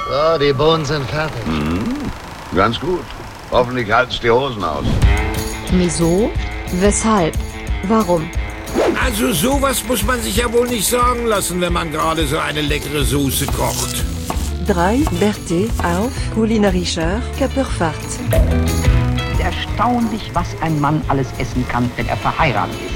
So, die Bohnen sind fertig. Ganz gut. Hoffentlich halten's die Hosen aus. Wieso? Weshalb? Warum? Also sowas muss man sich ja wohl nicht sagen lassen, wenn man gerade so eine leckere Soße kocht. 3 Berthe auf kulinarischer Körperfahrt. Erstaunlich, was ein Mann alles essen kann, wenn er verheiratet ist.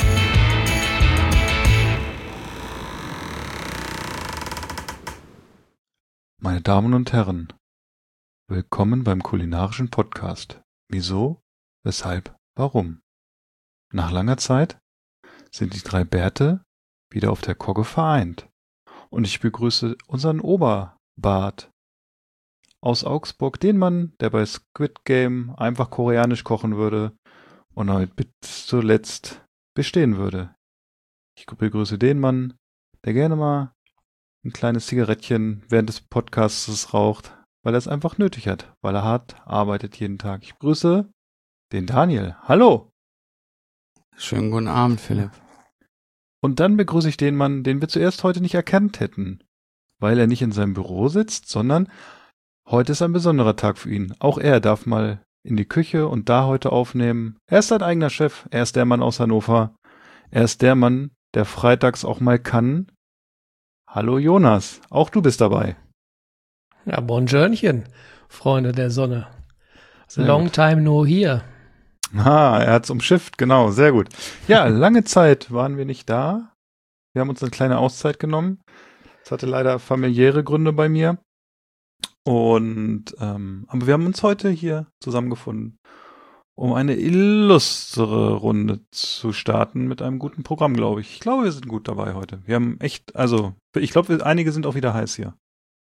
Meine Damen und Herren, willkommen beim kulinarischen Podcast. Wieso, weshalb, warum? Nach langer Zeit sind die 3 Bärte wieder auf der Kogge vereint. Und ich begrüße unseren Oberbart aus Augsburg, den Mann, der bei Squid Game einfach koreanisch kochen würde und heute bis zuletzt bestehen würde. Ich begrüße den Mann, der gerne mal ein kleines Zigarettchen während des Podcasts raucht, weil er es einfach nötig hat, weil er hart arbeitet jeden Tag. Ich begrüße den Daniel. Hallo! Schönen guten Abend, Philipp. Und dann begrüße ich den Mann, den wir zuerst heute nicht erkannt hätten, weil er nicht in seinem Büro sitzt, sondern heute ist ein besonderer Tag für ihn. Auch er darf mal in die Küche und da heute aufnehmen. Er ist sein eigener Chef, er ist der Mann aus Hannover. Er ist der Mann, der freitags auch mal kann. Hallo Jonas, auch du bist dabei. Ja, Bonjourchen, Freunde der Sonne. Sehr Long gut. time no here. Er hat's umschifft, genau, sehr gut. Ja, lange Zeit waren wir nicht da. Wir haben uns eine kleine Auszeit genommen. Das hatte leider familiäre Gründe bei mir. Und aber wir haben uns heute hier zusammengefunden, um eine illustre Runde zu starten mit einem guten Programm, glaube ich. Ich glaube, wir sind gut dabei heute. Wir haben echt, also ich glaube, einige sind auch wieder heiß hier.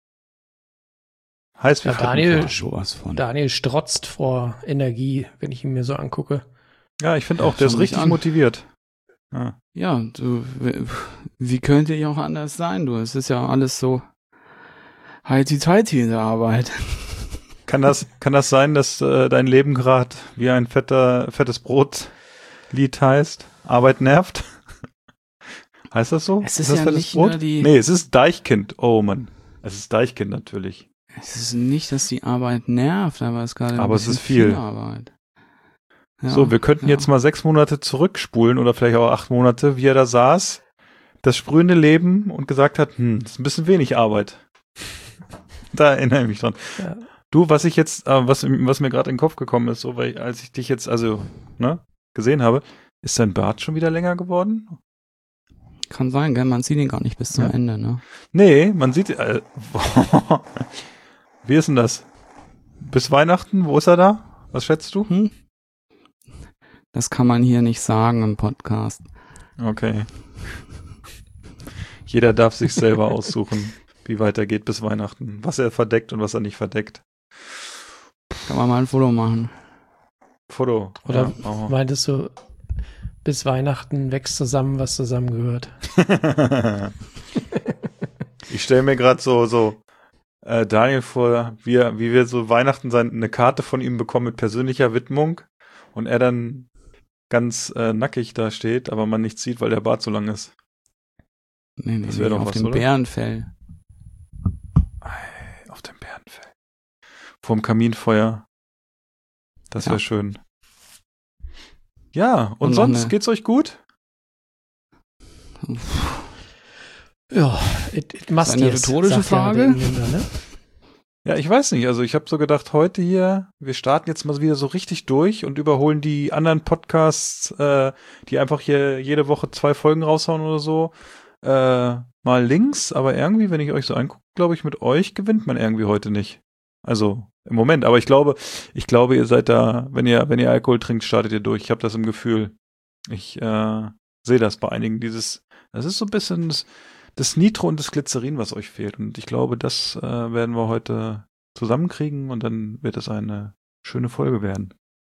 Heiß wie Ja, Sowas von. Daniel strotzt vor Energie, wenn ich ihn mir so angucke. Ja, ich finde auch, der ist Schau mich richtig an. motiviert. Ja. Ja, wie könnte ich auch anders sein, du? Es ist ja alles so heiti-teiti in der Arbeit. Kann das sein, dass dein Leben gerade wie ein fettes Brot-Lied heißt? Arbeit nervt? Heißt das so? Es ist das ja fettes nicht nur die- Nee, es ist Deichkind. Oh Mann. Es ist Deichkind natürlich. Es ist nicht, dass die Arbeit nervt, aber es ist gerade ein Aber es bisschen ist viel. Arbeit. Ja, So, wir könnten ja. jetzt mal 6 Monate zurückspulen oder vielleicht auch 8 Monate, wie er da saß, das sprühende Leben und gesagt hat, das ist ein bisschen wenig Arbeit. Da erinnere ich mich dran. Ja. Du, was ich jetzt, was mir gerade in den Kopf gekommen ist, so, weil als ich dich jetzt gesehen habe, ist dein Bart schon wieder länger geworden? Kann sein, gell? Man sieht ihn gar nicht bis zum Ja. Ende, ne? Nee, man sieht, wie ist denn das? Bis Weihnachten, wo ist er da? Was schätzt du? Das kann man hier nicht sagen im Podcast. Okay. Jeder darf sich selber aussuchen, wie weit er geht bis Weihnachten. Was er verdeckt und was er nicht verdeckt. Kann man mal ein Foto machen. Foto. Oder Ja, machen wir. meintest du, bis Weihnachten wächst zusammen, was zusammengehört? Ich stelle mir gerade so Daniel vor, wie wir so Weihnachten eine Karte von ihm bekommen mit persönlicher Widmung und er dann ganz nackig da steht, aber man nichts sieht, weil der Bart so lang ist. Nee, Das wär doch auf was, dem oder? Bärenfell. Auf dem Bärenfell. Vorm Kaminfeuer. Das wäre Ja. schön. Ja, und noch sonst eine- geht's euch gut? Ja, it must Ist eine yes, rhetorische sagt ja Frage? der Engländer, ne? Ja, ich weiß nicht. Also ich habe so gedacht, heute hier, wir starten jetzt mal wieder so richtig durch und überholen die anderen Podcasts, die einfach hier jede Woche 2 Folgen raushauen oder so, mal links. Aber irgendwie, wenn ich euch so angucke, glaube ich, mit euch gewinnt man irgendwie heute nicht. Also im Moment. Aber ich glaube, ihr seid da, wenn ihr Alkohol trinkt, startet ihr durch. Ich habe das im Gefühl. Ich sehe das bei einigen. Das ist so ein bisschen das Nitro und das Glycerin, was euch fehlt. Und ich glaube, das werden wir heute zusammenkriegen und dann wird es eine schöne Folge werden.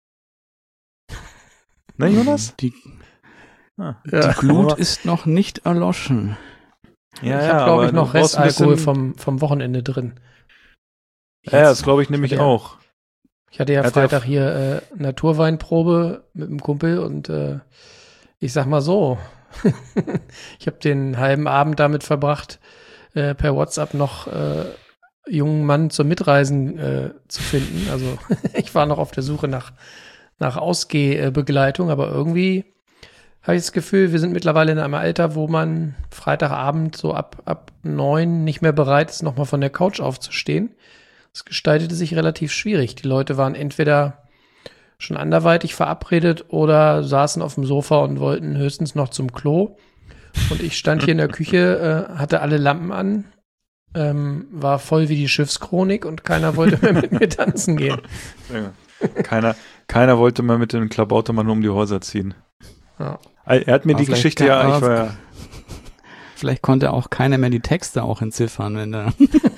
Ne, Jonas? Die Ah. Glut aber ist noch nicht erloschen. Ja, ich ja, habe, glaube aber ich, noch du brauchst ein Restalkohol bisschen- vom Wochenende drin. Ja, das glaube ich nämlich hatte ja- auch. Ich hatte ja Hat er- Freitag hier Naturweinprobe mit einem Kumpel und ich sag mal so, ich habe den halben Abend damit verbracht, per WhatsApp noch jungen Mann zum Mitreisen zu finden. Also ich war noch auf der Suche nach Ausgehbegleitung, aber irgendwie habe ich das Gefühl, wir sind mittlerweile in einem Alter, wo man Freitagabend so ab 9 nicht mehr bereit ist, nochmal von der Couch aufzustehen. Es gestaltete sich relativ schwierig. Die Leute waren entweder schon anderweitig verabredet oder saßen auf dem Sofa und wollten höchstens noch zum Klo. Und ich stand hier in der Küche, hatte alle Lampen an, war voll wie die Schiffschronik und keiner wollte mehr mit mir tanzen gehen. Keiner wollte mehr mit dem Klabautermann um die Häuser ziehen. Ja. Er hat mir die Geschichte Vielleicht konnte auch keiner mehr die Texte auch entziffern, wenn er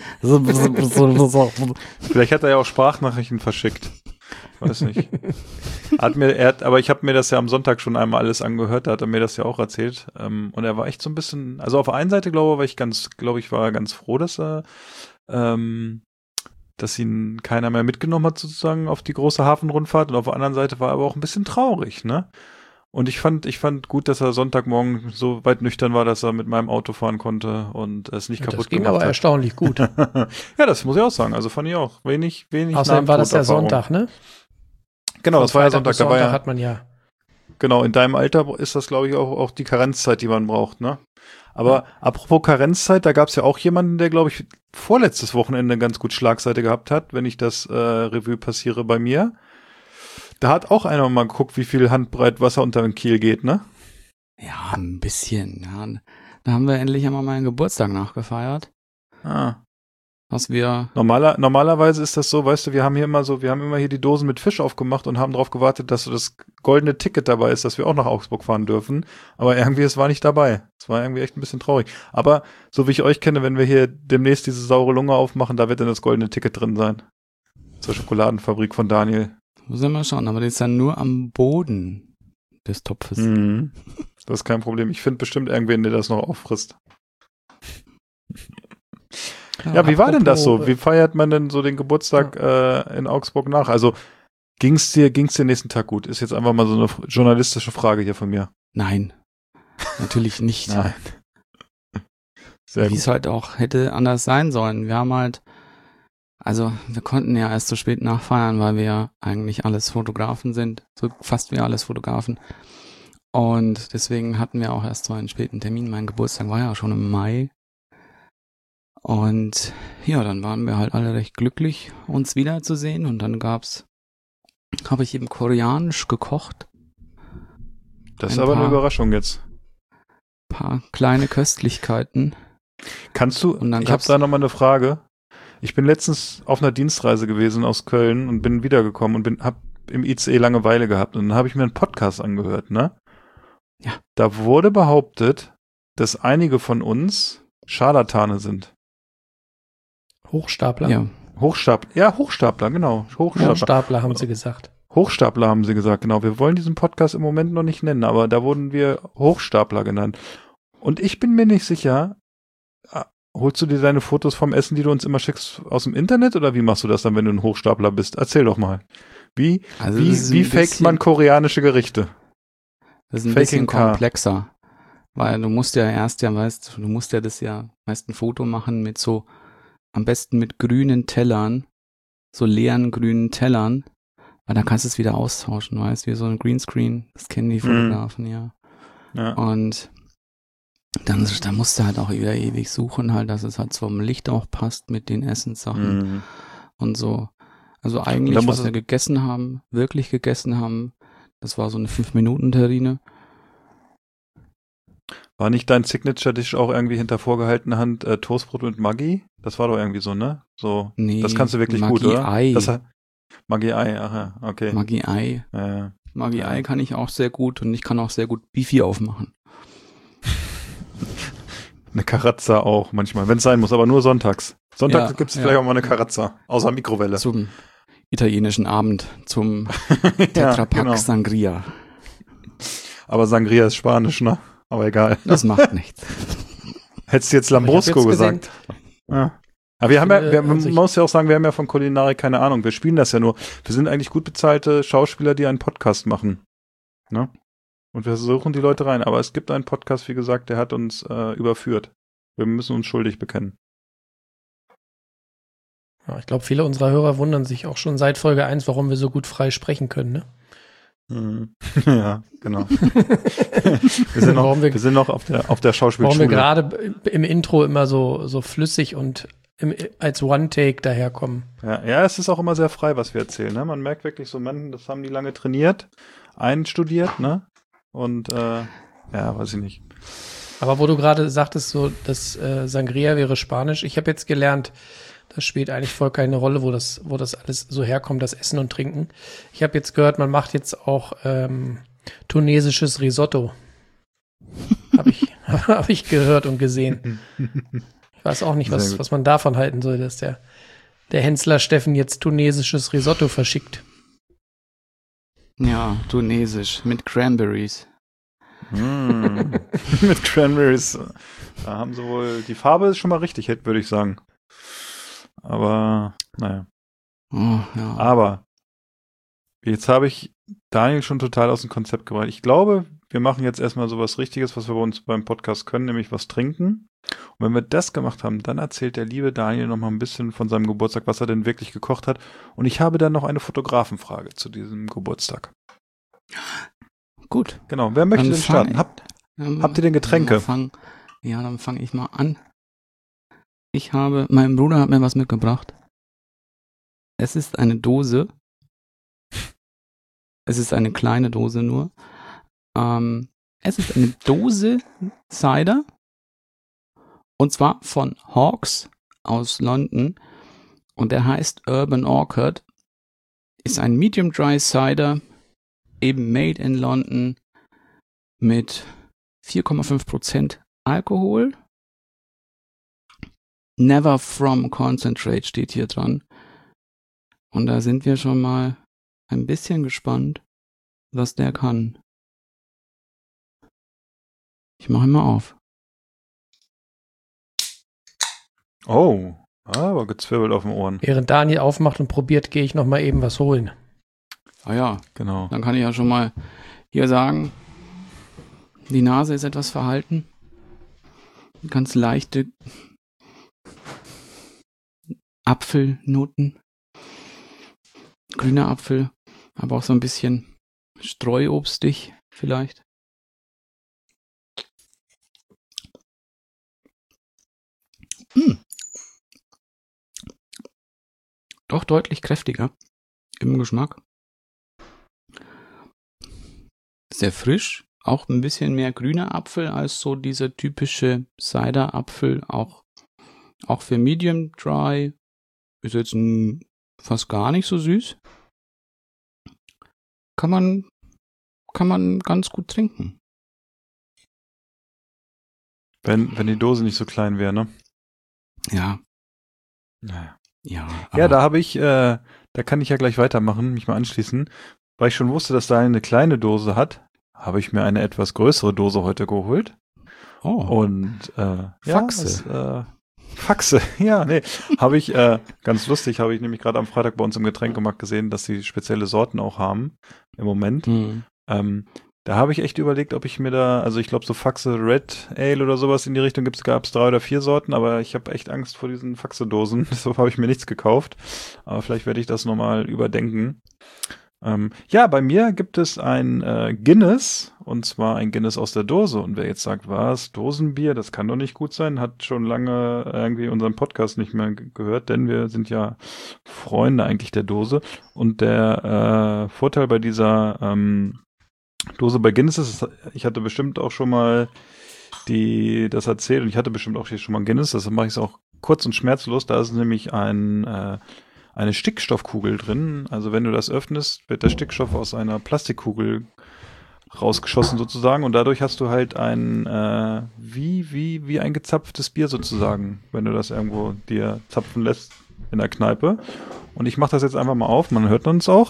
Vielleicht hat er ja auch Sprachnachrichten verschickt. Weiß nicht. Aber ich habe mir das ja am Sonntag schon einmal alles angehört, da hat er mir das ja auch erzählt. Und er war echt so ein bisschen, also auf der einen Seite war ich ganz froh, dass ihn keiner mehr mitgenommen hat sozusagen auf die große Hafenrundfahrt, und auf der anderen Seite war er aber auch ein bisschen traurig, ne? Und ich fand gut, dass er Sonntagmorgen so weit nüchtern war, dass er mit meinem Auto fahren konnte und es nicht kaputt gemacht hat. Das ging aber erstaunlich gut. Ja, das muss ich auch sagen. Also fand ich auch wenig. Außerdem war das ja Sonntag, ne? Genau, das war ja Sonntag. Da war ja, hat man ja. Genau, in deinem Alter ist das, glaube ich, auch die Karenzzeit, die man braucht, ne? Aber apropos Karenzzeit, da gab es ja auch jemanden, der, glaube ich, vorletztes Wochenende ganz gut Schlagseite gehabt hat, wenn ich das Revue passiere bei mir. Da hat auch einer mal geguckt, wie viel Handbreit Wasser unter den Kiel geht, ne? Ja, ein bisschen. Ja. Da haben wir endlich einmal meinen Geburtstag nachgefeiert. Was wir normalerweise ist das so, weißt du, wir haben immer hier die Dosen mit Fisch aufgemacht und haben darauf gewartet, dass so das goldene Ticket dabei ist, dass wir auch nach Augsburg fahren dürfen. Aber irgendwie, es war nicht dabei. Es war irgendwie echt ein bisschen traurig. Aber so wie ich euch kenne, wenn wir hier demnächst diese saure Lunge aufmachen, da wird dann das goldene Ticket drin sein. Zur Schokoladenfabrik von Daniel. Muss ich mal schauen, aber das ist dann nur am Boden des Topfes. Mhm. Das ist kein Problem. Ich finde bestimmt irgendwen, der das noch auffrisst. Ja, wie war denn das so? Wie feiert man denn so den Geburtstag in Augsburg nach? Also ging's dir nächsten Tag gut? Ist jetzt einfach mal so eine journalistische Frage hier von mir. Nein, natürlich nicht. Nein. Wie es halt auch hätte anders sein sollen. Wir haben halt, also wir konnten ja erst so spät nachfeiern, weil wir ja eigentlich alles Fotografen sind, so fast wie alles Fotografen. Und deswegen hatten wir auch erst so einen späten Termin. Mein Geburtstag war ja schon im Mai. Und ja, dann waren wir halt alle recht glücklich, uns wiederzusehen. Und dann habe ich eben koreanisch gekocht. Das ist aber eine Überraschung jetzt. Paar kleine Köstlichkeiten. Ich habe da nochmal eine Frage. Ich bin letztens auf einer Dienstreise gewesen aus Köln und bin wiedergekommen und habe im ICE Langeweile gehabt. Und dann habe ich mir einen Podcast angehört, ne? Ja. Da wurde behauptet, dass einige von uns Scharlatane sind. Hochstapler? Ja. Hochstapler, genau. Hochstapler haben sie gesagt. Hochstapler haben sie gesagt, genau. Wir wollen diesen Podcast im Moment noch nicht nennen, aber da wurden wir Hochstapler genannt. Und ich bin mir nicht sicher, holst du dir deine Fotos vom Essen, die du uns immer schickst, aus dem Internet, oder wie machst du das dann, wenn du ein Hochstapler bist? Erzähl doch mal. Wie faked man koreanische Gerichte? Das ist ein bisschen komplexer, weil du musst ja meist ein Foto machen mit so, am besten mit grünen Tellern, so leeren grünen Tellern, weil dann kannst du es wieder austauschen, weißt du, wie so ein Greenscreen, das kennen die Fotografen, ja. Und dann musst du halt auch wieder ewig suchen, halt, dass es halt vom Licht auch passt mit den Essenssachen und so. Also eigentlich, was wir wirklich gegessen haben, das war so eine 5-Minuten-Terrine. War nicht dein Signature-Dish auch irgendwie hinter vorgehaltener Hand Toastbrot mit Maggi? Das war doch irgendwie so, ne? So, nee, das kannst du wirklich gut, oder? Maggi-Ei, aha, okay. Maggi-Ei. Ja. Maggi-Ei kann ich auch sehr gut, und ich kann auch sehr gut Beefy aufmachen. Eine Carazza auch manchmal, wenn es sein muss, aber nur sonntags. Sonntags gibt es vielleicht auch mal eine Carazza, außer Mikrowelle. Zum italienischen Abend, zum Tetrapack Sangria. Aber Sangria ist Spanisch, ne? Aber egal. Das macht nichts. Hättest du jetzt Lambrusco gesagt. Ja. Aber man muss ja auch sagen, wir haben ja von Kulinarik keine Ahnung. Wir spielen das ja nur. Wir sind eigentlich gut bezahlte Schauspieler, die einen Podcast machen. Ne? Und wir suchen die Leute rein. Aber es gibt einen Podcast, wie gesagt, der hat uns überführt. Wir müssen uns schuldig bekennen. Ja, ich glaube, viele unserer Hörer wundern sich auch schon seit Folge 1, warum wir so gut frei sprechen können, ne? Ja, genau. wir sind noch auf der Schauspielschule. Warum wir gerade im Intro immer so flüssig und als One-Take daherkommen. Ja, es ist auch immer sehr frei, was wir erzählen. Ne? Man merkt wirklich so, das haben die lange trainiert, einstudiert, ne? Und weiß ich nicht. Aber wo du gerade sagtest, so, dass Sangria wäre Spanisch, ich habe jetzt gelernt, das spielt eigentlich voll keine Rolle, wo das alles so herkommt, das Essen und Trinken. Ich habe jetzt gehört, man macht jetzt auch tunesisches Risotto. Hab ich gehört und gesehen. Ich weiß auch nicht, was man davon halten soll, dass der Hensler Steffen jetzt tunesisches Risotto verschickt. Ja, tunesisch, mit Cranberries. Mit Cranberries. Da haben sie wohl, die Farbe ist schon mal richtig, würde ich sagen. Aber, naja. Oh, ja. Aber, jetzt habe ich Daniel schon total aus dem Konzept gebracht. Ich glaube, wir machen jetzt erstmal sowas Richtiges, was wir bei uns beim Podcast können, nämlich was trinken. Und wenn wir das gemacht haben, dann erzählt der liebe Daniel noch mal ein bisschen von seinem Geburtstag, was er denn wirklich gekocht hat. Und ich habe dann noch eine Fotografenfrage zu diesem Geburtstag. Gut. Genau, wer möchte denn starten? Habt ihr denn Getränke? Dann fange ich mal an. Mein Bruder hat mir was mitgebracht. Es ist eine Dose. Es ist eine kleine Dose nur. Es ist eine Dose Cider. Und zwar von Hawks aus London. Und der heißt Urban Orchard. Ist ein Medium Dry Cider. Eben made in London. Mit 4,5% Alkohol. Never from concentrate steht hier dran. Und da sind wir schon mal ein bisschen gespannt, was der kann. Ich mache ihn mal auf. Oh, aber gezwirbelt auf den Ohren. Während Daniel aufmacht und probiert, gehe ich noch mal eben was holen. Ah ja, genau. Dann kann ich ja schon mal hier sagen, die Nase ist etwas verhalten. Ganz leichte Apfelnoten. Grüner Apfel, aber auch so ein bisschen streuobstig vielleicht. Doch deutlich kräftiger im Geschmack. Sehr frisch, auch ein bisschen mehr grüner Apfel als so dieser typische Cider-Apfel, auch für Medium Dry. Ist jetzt fast gar nicht so süß. Kann man ganz gut trinken. Wenn die Dose nicht so klein wäre, ne? Ja. Naja. Ja, da kann ich ja gleich weitermachen, mich mal anschließen. Weil ich schon wusste, dass da eine kleine Dose hat, habe ich mir eine etwas größere Dose heute geholt. Oh. Und Faxe. Faxe, ja, nee. Habe ich, ganz lustig, habe ich nämlich gerade am Freitag bei uns im Getränkemarkt gesehen, dass sie spezielle Sorten auch haben im Moment. Da habe ich echt überlegt, ob ich mir also ich glaube so Faxe Red Ale oder sowas in die Richtung gab es 3 oder 4 Sorten, aber ich habe echt Angst vor diesen Faxe-Dosen, deshalb habe ich mir nichts gekauft. Aber vielleicht werde ich das nochmal überdenken. Bei mir gibt es ein Guinness, und zwar ein Guinness aus der Dose. Und wer jetzt sagt, was, Dosenbier, das kann doch nicht gut sein, hat schon lange irgendwie unseren Podcast nicht mehr gehört, denn wir sind ja Freunde eigentlich der Dose. Und der Vorteil bei dieser Dose bei Guinness ist, ich hatte bestimmt auch schon mal das erzählt, und ich hatte bestimmt auch hier schon mal ein Guinness, deshalb mache ich es auch kurz und schmerzlos. Da ist nämlich eine Stickstoffkugel drin. Also wenn du das öffnest, wird der Stickstoff aus einer Plastikkugel rausgeschossen sozusagen, und dadurch hast du halt ein wie ein gezapftes Bier sozusagen, wenn du das irgendwo dir zapfen lässt in der Kneipe. Und ich mache das jetzt einfach mal auf, man hört uns auch.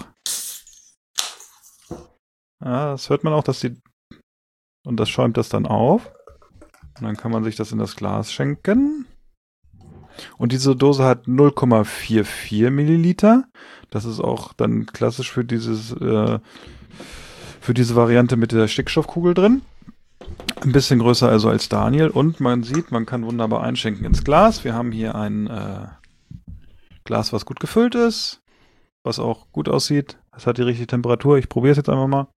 Ja, das hört man auch, und das schäumt das dann auf. Und dann kann man sich das in das Glas schenken. Und diese Dose hat 0,44 Milliliter. Das ist auch dann klassisch für diese Variante mit der Stickstoffkugel drin. Ein bisschen größer also als Daniel. Und man sieht, man kann wunderbar einschenken ins Glas. Wir haben hier ein Glas, was gut gefüllt ist, was auch gut aussieht. Es hat die richtige Temperatur. Ich probiere es jetzt einfach mal.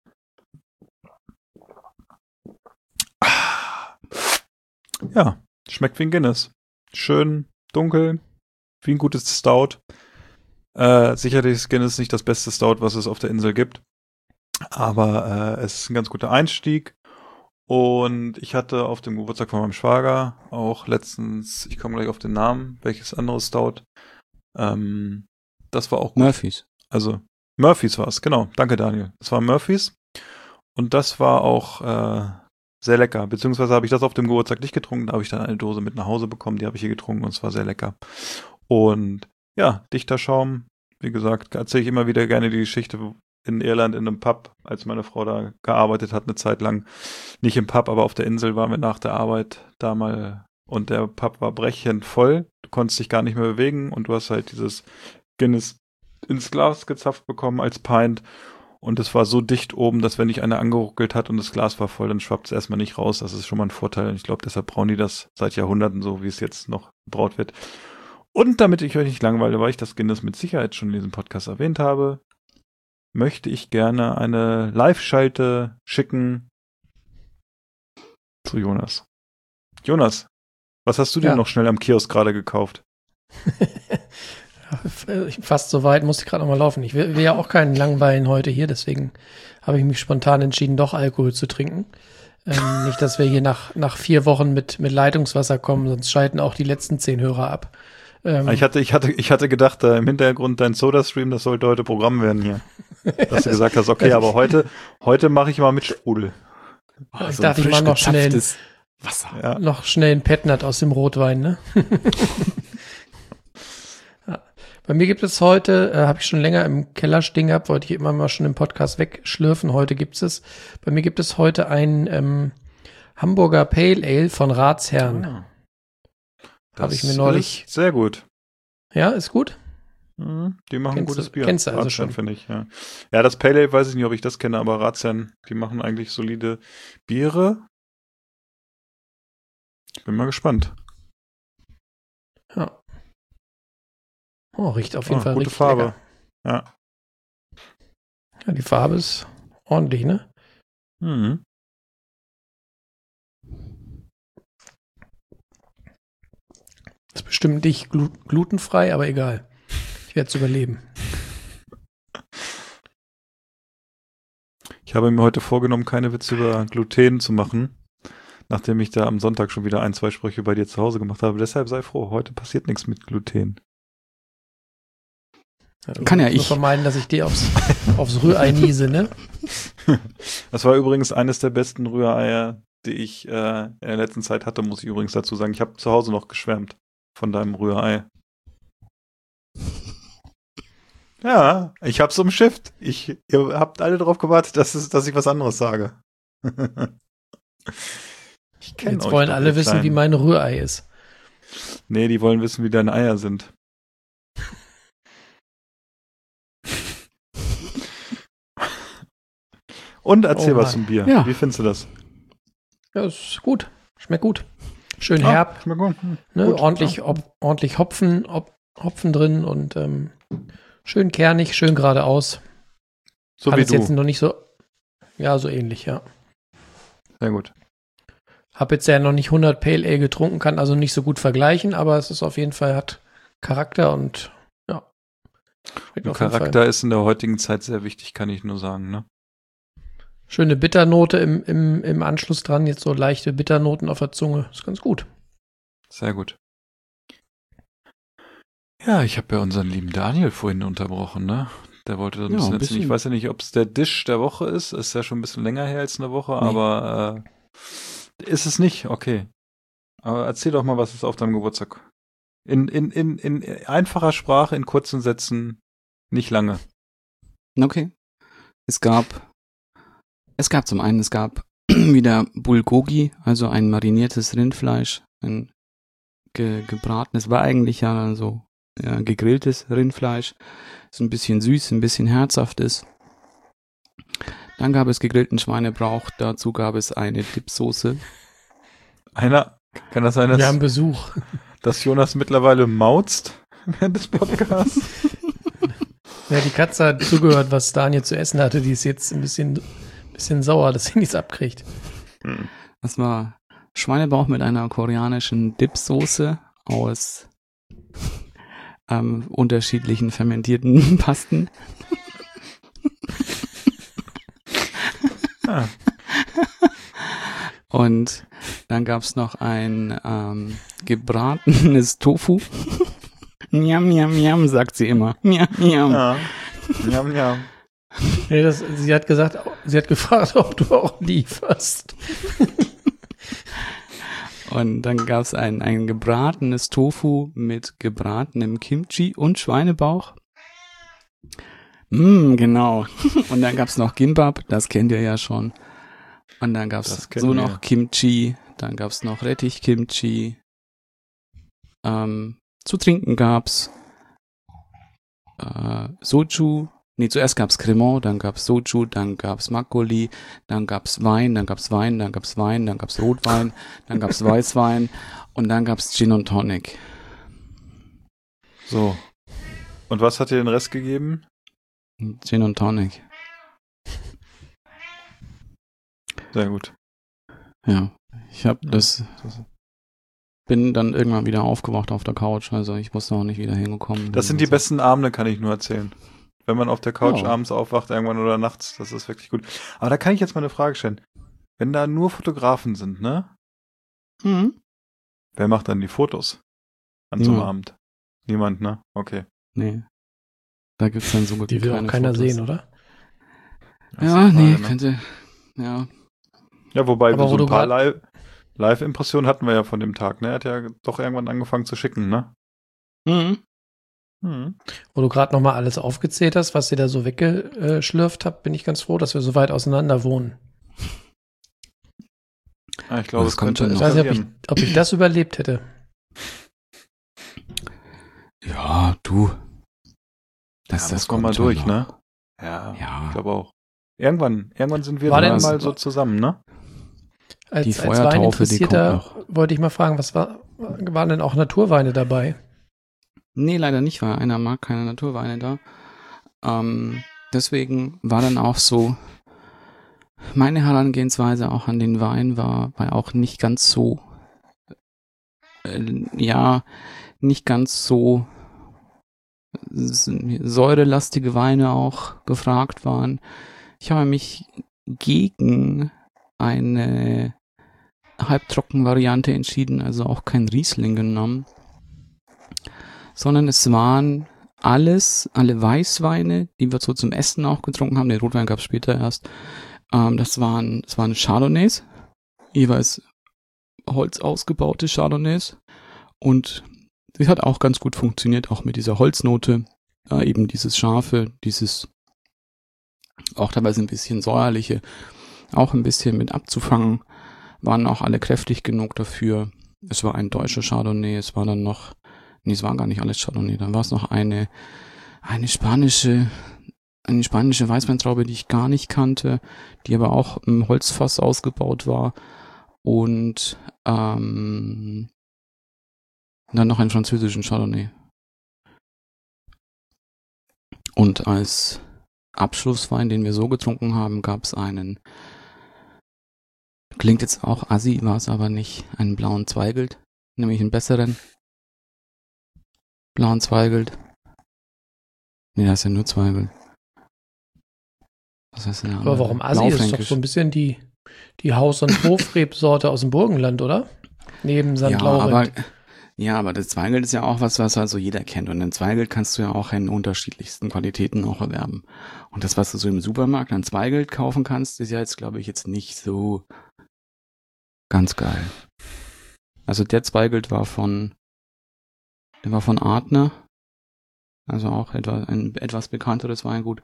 Ja, schmeckt wie ein Guinness. Schön dunkel, wie ein gutes Stout. Sicherlich ist Guinness nicht das beste Stout, was es auf der Insel gibt. Aber es ist ein ganz guter Einstieg. Und ich hatte auf dem Geburtstag von meinem Schwager auch letztens, ich komme gleich auf den Namen, welches andere Stout. Das war auch gut. Murphys. Also Murphys war es, genau. Danke, Daniel. Das war Murphys. Und das war auch sehr lecker. Beziehungsweise habe ich das auf dem Geburtstag nicht getrunken. Da habe ich dann eine Dose mit nach Hause bekommen. Die habe ich hier getrunken und es war sehr lecker. Und ja, dichter Schaum. Wie gesagt, erzähle ich immer wieder gerne die Geschichte in Irland in einem Pub, als meine Frau da gearbeitet hat, eine Zeit lang. Nicht im Pub, aber auf der Insel waren wir nach der Arbeit da mal und der Pub war brechend voll. Du konntest dich gar nicht mehr bewegen und du hast halt dieses Guinness ins Glas gezapft bekommen als Pint und es war so dicht oben, dass wenn dich einer angeruckelt hat und das Glas war voll, dann schwappt es erstmal nicht raus. Das ist schon mal ein Vorteil und ich glaube, deshalb brauen die das seit Jahrhunderten so, wie es jetzt noch gebraut wird. Und damit ich euch nicht langweile, weil ich das Guinness mit Sicherheit schon in diesem Podcast erwähnt habe, möchte ich gerne eine Live-Schalte schicken zu Jonas. Jonas, was hast du denn noch schnell am Kiosk gerade gekauft? Fast so weit, musste ich gerade noch mal laufen. Ich will ja auch keinen langweilen heute hier, deswegen habe ich mich spontan entschieden, doch Alkohol zu trinken. Nicht, dass wir hier nach 4 Wochen mit Leitungswasser kommen, sonst schalten auch die letzten 10 Hörer ab. Ich hatte gedacht, im Hintergrund dein Soda-Stream, das sollte heute Programm werden hier. Dass du gesagt hast, okay, aber heute mache ich mal mit Sprudel. Ich dachte, ich mache noch schnell Wasser. Ja. Noch schnell ein Petnat aus dem Rotwein, ne? Ja. Bei mir gibt es heute, habe ich schon länger im Keller stehen gehabt, wollte ich immer mal schon im Podcast wegschlürfen. Heute gibt es. Bei mir gibt es heute ein Hamburger Pale Ale von Ratsherrn. Ah. Habe ich mir neulich. Sehr gut. Ja, ist gut? Die machen gutes Bier. Kennst du also Ratsherrn, schon? finde ich, ja. Ja, das Pale Ale weiß ich nicht, ob ich das kenne, aber Ratsherrn, die machen eigentlich solide Biere. Ich bin mal gespannt. Ja. Oh, riecht auf jeden Fall gute richtig Farbe. lecker. Ja. Ja, die Farbe ist ordentlich, ne? Mhm. Ist bestimmt nicht glutenfrei, aber egal. Ich werde es überleben. Ich habe mir heute vorgenommen, keine Witze über Gluten zu machen, nachdem ich da am Sonntag schon wieder 1, 2 Sprüche bei dir zu Hause gemacht habe. Deshalb sei froh, heute passiert nichts mit Gluten. Kann ja nur ich. vermeiden, dass ich dir aufs Rührei niese, ne? Das war übrigens eines der besten Rühreier, die ich in der letzten Zeit hatte, muss ich übrigens dazu sagen. Ich habe zu Hause noch geschwärmt von deinem Rührei. Ja, ich hab's umschifft. Ihr habt alle darauf gewartet, dass ich was anderes sage. Ich kenne Jetzt euch wollen doch, alle ihr wissen, Kleinen. wie mein Rührei ist. Nee, die wollen wissen, wie deine Eier sind. Und erzähl was zum Bier. Ja. Wie findest du das? Ja, ist gut. Schmeckt gut. Schön herb. Schmeckt gut. Ne? Gut. Ordentlich Hopfen drin und schön kernig, schön geradeaus. So Hat wie es du. jetzt noch nicht so. Ja, so ähnlich, ja. Sehr gut. Hab jetzt ja noch nicht 100 Pale Ale getrunken, kann also nicht so gut vergleichen, aber es ist auf jeden Fall, hat Charakter und ja. Schmeckt Und auf jeden Fall. Charakter ist in der heutigen Zeit sehr wichtig, kann ich nur sagen, ne? Schöne Bitternote im Anschluss dran, jetzt so leichte Bitternoten auf der Zunge. Ist ganz gut. Sehr gut. Ja, ich habe ja unseren lieben Daniel vorhin unterbrochen, ne? Der wollte ein bisschen erzählen. Ich weiß ja nicht, ob es der Dish der Woche ist. Ist ja schon ein bisschen länger her als eine Woche, aber ist es nicht? Okay. Aber erzähl doch mal, was ist auf deinem Geburtstag? In einfacher Sprache, in kurzen Sätzen, nicht lange. Okay. Es gab zum einen, wieder Bulgogi, also ein mariniertes Rindfleisch, ein gebratenes, war eigentlich ja so gegrilltes Rindfleisch, so ein bisschen süß, ein bisschen herzhaft ist. Dann gab es gegrillten Schweinebrauch, dazu gab es eine Dipsoße. Kann das sein, Wir haben Besuch. dass Jonas mittlerweile mauzt? während des Podcasts. Ja, die Katze hat zugehört, was Daniel zu essen hatte. Die ist jetzt ein bisschen sauer, dass sie nichts abkriegt. Das war Schweinebauch mit einer koreanischen Dipsoße aus unterschiedlichen fermentierten Pasten. Und dann gab's noch ein gebratenes Tofu. Miam, miam, miam, sagt sie immer. Miam, miam. Ja. Miam, miam. Nee, sie hat gefragt, ob du auch lieferst. Und dann gab's ein gebratenes Tofu mit gebratenem Kimchi und Schweinebauch. Genau. Und dann gab's noch Gimbap, das kennt ihr ja schon. Und dann gab's so noch Kimchi, dann gab's noch Rettich-Kimchi. Zu trinken gab's Soju. Nee, zuerst gab's Cremant, dann gab's Soju, dann gab's Makgeolli, dann gab's Wein, dann gab's Wein, dann gab's Wein, dann gab's Rotwein, dann gab's Weißwein und dann gab's Gin und Tonic. So. Und was hat dir den Rest gegeben? Gin und Tonic. Sehr gut. Ja, ich habe bin dann irgendwann wieder aufgewacht auf der Couch, also ich wusste auch nicht wieder hingekommen. Das sind die besten Abende, kann ich nur erzählen. Wenn man auf der Couch abends aufwacht, irgendwann oder nachts, das ist wirklich gut. Aber da kann ich jetzt mal eine Frage stellen. Wenn da nur Fotografen sind, ne? Mhm. Wer macht dann die Fotos an so einem Abend? Niemand, ne? Okay. Nee. Da gibt's dann so gut die will auch keiner Fotos sehen, oder? Ja, nee, könnte. Ja. Ja, wobei aber so ein paar Live-Impressionen hatten wir ja von dem Tag, ne? Er hat ja doch irgendwann angefangen zu schicken, ne? Mhm. Wo du gerade nochmal alles aufgezählt hast, was ihr da so weggeschlürft habt, bin ich ganz froh, dass wir so weit auseinander wohnen. Ah, ich glaube, das könnte. Ich weiß nicht, ob ich das überlebt hätte. Ja, du. Das kommt mal durch, ne? Ja, ich glaube auch. Irgendwann sind wir dann mal so zusammen, ne? Als Weininteressierter wollte ich mal fragen, waren denn auch Naturweine dabei? Nee, leider nicht, weil einer mag keine Naturweine da. Deswegen war dann auch so, meine Herangehensweise auch an den Wein war auch nicht ganz so, nicht ganz so säurelastige Weine auch gefragt waren. Ich habe mich gegen eine Halbtrocken-Variante entschieden, also auch kein Riesling genommen, sondern es waren alle Weißweine, die wir so zum Essen auch getrunken haben. Den Rotwein gab es später erst. Das waren Chardonnays, jeweils holzausgebaute Chardonnays. Und das hat auch ganz gut funktioniert, auch mit dieser Holznote. Eben dieses Scharfe, dieses auch teilweise ein bisschen säuerliche, auch ein bisschen mit abzufangen, waren auch alle kräftig genug dafür. Es war ein deutscher Chardonnay, es war dann noch, es waren gar nicht alles Chardonnay, dann war es noch eine spanische Weißweintraube, die ich gar nicht kannte, die aber auch im Holzfass ausgebaut war und dann noch einen französischen Chardonnay. Und als Abschlusswein, den wir so getrunken haben, gab es einen, klingt jetzt auch assi, war es aber nicht, einen blauen Zweigelt, nämlich einen besseren blauen Zweigelt. Nee, das ist ja nur Zweigelt. Was heißt denn da? Aber warum assi? Das ist doch so ein bisschen die Haus- und Hofrebsorte aus dem Burgenland, oder? Neben St. Laurent. Ja, aber das Zweigelt ist ja auch was also jeder kennt. Und ein Zweigelt kannst du ja auch in unterschiedlichsten Qualitäten auch erwerben. Und das, was du so im Supermarkt an Zweigelt kaufen kannst, ist ja jetzt, glaube ich, jetzt nicht so ganz geil. Also der Zweigelt war von Artner. Also auch ein etwas bekannteres Weingut.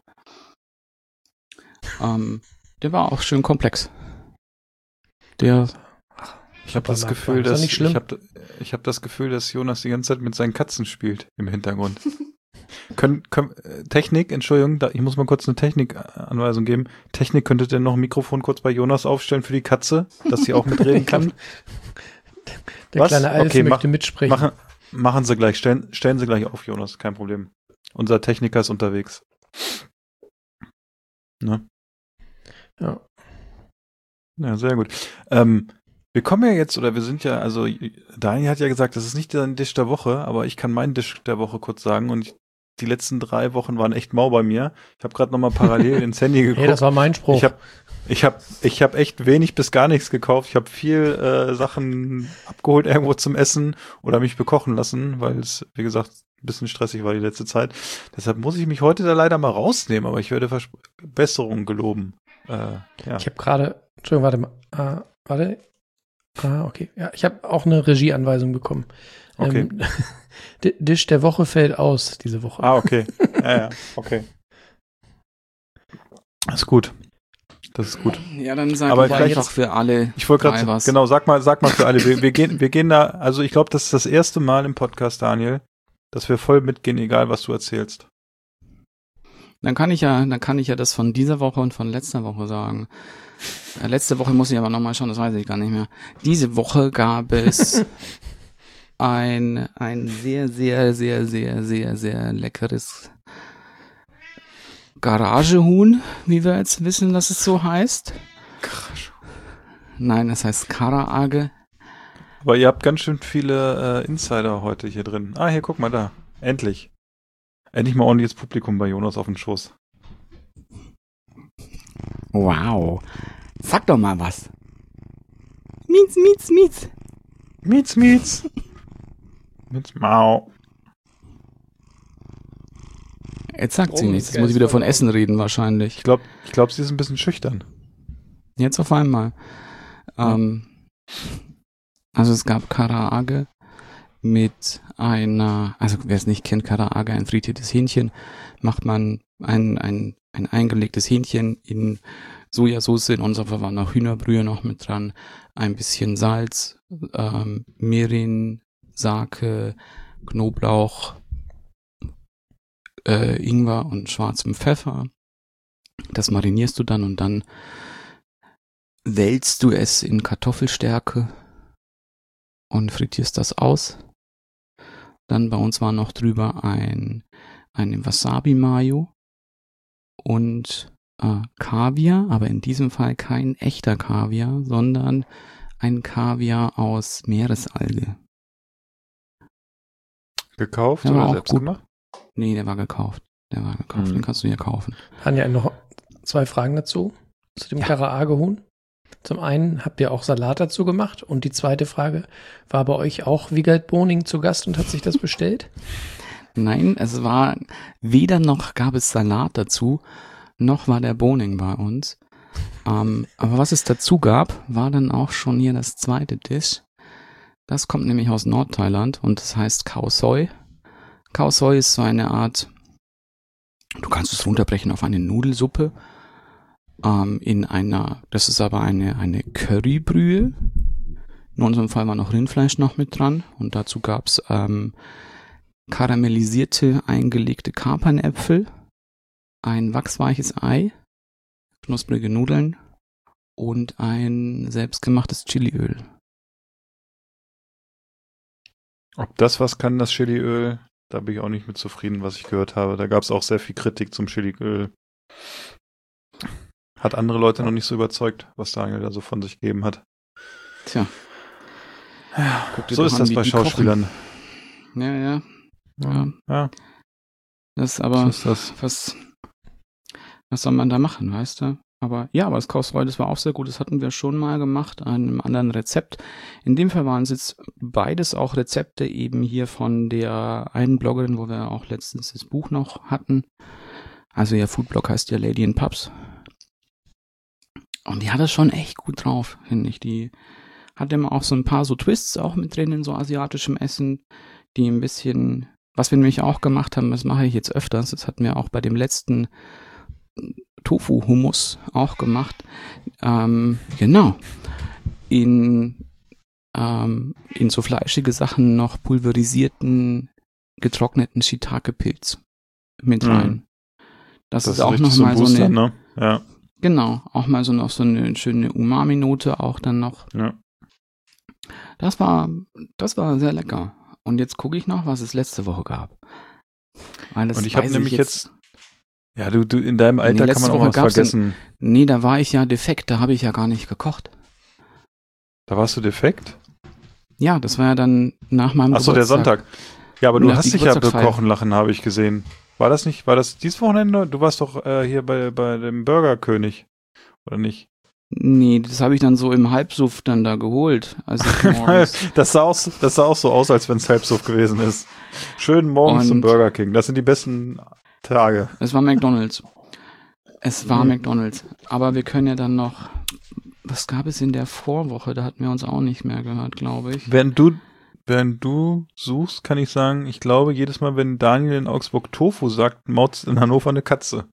Der war auch schön komplex. Ich habe das Gefühl, das Gefühl, dass Jonas die ganze Zeit mit seinen Katzen spielt im Hintergrund. Technik, Entschuldigung, ich muss mal kurz eine Technikanweisung geben. Technik, könntet ihr noch ein Mikrofon kurz bei Jonas aufstellen für die Katze, dass sie auch mitreden kann? Der kleine Alf möchte mitsprechen. Machen Sie gleich, stellen Sie gleich auf, Jonas, kein Problem. Unser Techniker ist unterwegs. Ne? Ja. Ja, sehr gut. Wir kommen ja jetzt, oder wir sind ja, also Daniel hat ja gesagt, das ist nicht der Dish der Woche, aber ich kann meinen Dish der Woche kurz sagen und die letzten 3 Wochen waren echt mau bei mir. Ich habe gerade nochmal parallel ins Handy geguckt. Hey, das war mein Spruch. Ich hab echt wenig bis gar nichts gekauft. Ich habe viel Sachen abgeholt irgendwo zum Essen oder mich bekochen lassen, weil es, wie gesagt, ein bisschen stressig war die letzte Zeit. Deshalb muss ich mich heute da leider mal rausnehmen, aber ich werde Besserungen geloben. Ja. Ich habe gerade, Entschuldigung, warte. Okay. Ja, ich habe auch eine Regieanweisung bekommen. Okay. Dish der Woche fällt aus diese Woche. Okay. Ja, okay. Das ist gut. Ja, dann sag aber ich vielleicht einfach für alle. Ich wollte gerade was. Genau, sag mal für alle. Wir gehen da, also ich glaube, das ist das erste Mal im Podcast, Daniel, dass wir voll mitgehen, egal was du erzählst. Dann kann ich ja das von dieser Woche und von letzter Woche sagen. Letzte Woche muss ich aber nochmal schauen, das weiß ich gar nicht mehr. Diese Woche gab es ein sehr, sehr, sehr, sehr, sehr, sehr leckeres Garagehuhn, wie wir jetzt wissen, dass es so heißt. Nein, das heißt Karaage. Aber ihr habt ganz schön viele Insider heute hier drin. Hier, guck mal da. Endlich mal ordentliches Publikum bei Jonas auf den Schoß. Wow. Sag doch mal was. Mietz, mietz, mietz. Mietz, mietz. Mietz, mau. Jetzt sagt sie nichts. Jetzt muss ich wieder von Essen reden wahrscheinlich. Ich glaube, sie ist ein bisschen schüchtern. Jetzt auf einmal. Also es gab Karaage mit einer, also wer es nicht kennt, Karaage, ein frittiertes Hähnchen, macht man ein eingelegtes Hähnchen in Sojasauce, in unserem Fall war noch Hühnerbrühe noch mit dran, ein bisschen Salz, Mirin, Sake, Knoblauch, Ingwer und schwarzem Pfeffer. Das marinierst du dann und dann wälzt du es in Kartoffelstärke und frittierst das aus. Dann bei uns war noch drüber eine Wasabi-Mayo und Kaviar, aber in diesem Fall kein echter Kaviar, sondern ein Kaviar aus Meeresalge. Gekauft oder selbst gemacht? Nee, der war gekauft. Den kannst du hier kaufen. Anja, noch 2 Fragen dazu, zu dem Karaage-Huhn. Zum einen habt ihr auch Salat dazu gemacht und die zweite Frage, war bei euch auch Wiegald Boning zu Gast und hat sich das bestellt? Nein, es war weder noch gab es Salat dazu, noch war der Boning bei uns. Aber was es dazu gab, war dann auch schon hier das zweite Dish. Das kommt nämlich aus Nordthailand und das heißt Khao Soi. Khao Soi ist so eine Art, du kannst es runterbrechen auf eine Nudelsuppe. Das ist aber eine Currybrühe. In unserem Fall war noch Rindfleisch noch mit dran und dazu gab's karamellisierte, eingelegte Kapernäpfel, ein wachsweiches Ei, knusprige Nudeln und ein selbstgemachtes Chiliöl. Ob das was kann, das Chiliöl, da bin ich auch nicht mit zufrieden, was ich gehört habe. Da gab es auch sehr viel Kritik zum Chiliöl. Hat andere Leute noch nicht so überzeugt, was Daniel da so von sich gegeben hat. Tja. Ja, so ist das bei Schauspielern. Ja. Das ist aber, was soll man da machen, weißt du? Aber das Khao Soi, das war auch sehr gut. Das hatten wir schon mal gemacht, an einem anderen Rezept. In dem Fall waren es jetzt beides auch Rezepte eben hier von der einen Bloggerin, wo wir auch letztens das Buch noch hatten. Also ihr Foodblog heißt ja Lady in Pubs. Und die hat das schon echt gut drauf, finde ich. Die hat immer auch so ein paar so Twists auch mit drin in so asiatischem Essen, die ein bisschen, was wir nämlich auch gemacht haben, das mache ich jetzt öfters, das hatten wir auch bei dem letzten Tofu-Hummus auch gemacht. Genau. In so fleischige Sachen noch pulverisierten, getrockneten Shiitake-Pilz mit rein. Das ist auch nochmal so eine, ne? Ja. Genau, auch mal so noch so eine schöne Umami-Note auch dann noch. Ja. Das war sehr lecker. Und jetzt gucke ich noch, was es letzte Woche gab. Und ich habe nämlich jetzt, ja, du in deinem Alter kann man auch was vergessen. Nee, da war ich ja defekt, da habe ich ja gar nicht gekocht. Da warst du defekt? Ja, das war ja dann nach meinem Geburtstag. Achso, der Sonntag. Ja, aber du Nach hast dich ja bekochen lassen, habe ich gesehen. War das dieses Wochenende? Du warst doch hier bei dem Burgerkönig, oder nicht? Nee, das habe ich dann so im Halbsuff dann da geholt. Also das sah auch so aus, als wenn es Halbsuff gewesen ist. Schön morgens zum Burger King. Das sind die besten Tage. Es war McDonald's. Aber wir können ja dann noch, was gab es in der Vorwoche? Da hatten wir uns auch nicht mehr gehört, glaube ich. Während du suchst, kann ich sagen, ich glaube, jedes Mal, wenn Daniel in Augsburg Tofu sagt, maut's in Hannover eine Katze.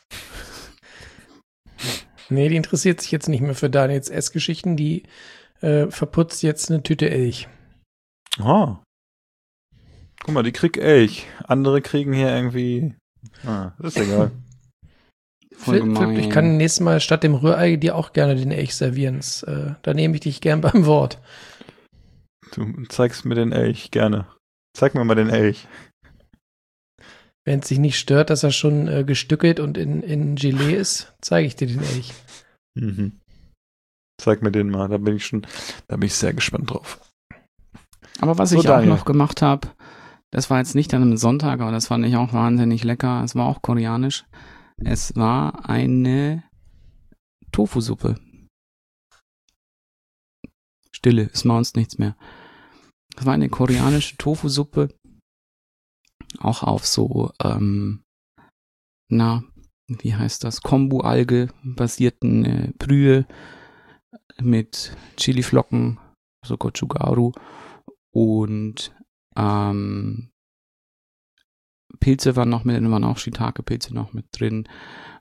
Nee, die interessiert sich jetzt nicht mehr für Daniels Essgeschichten. Die verputzt jetzt eine Tüte Elch. Oh. Guck mal, die kriegt Elch. Andere kriegen hier irgendwie... das ist egal. Philipp, ich kann nächstes Mal statt dem Rührei dir auch gerne den Elch servieren. Da nehme ich dich gern beim Wort. Du zeigst mir den Elch, gerne. Zeig mir mal den Elch. Wenn es dich nicht stört, dass er schon gestückelt und in Gelee ist, zeige ich dir den Elch. Mhm. Zeig mir den mal, da bin ich sehr gespannt drauf. Aber was ich auch noch gemacht habe, das war jetzt nicht an einem Sonntag, aber das fand ich auch wahnsinnig lecker. Es war auch koreanisch. Es war eine Tofusuppe. Stille, ist mal uns nichts mehr. Es war eine koreanische Tofusuppe. Auch auf so, wie heißt das? Kombu-Alge basierten Brühe mit Chiliflocken, so Gochugaru und Pilze waren auch Shiitake-Pilze noch mit drin.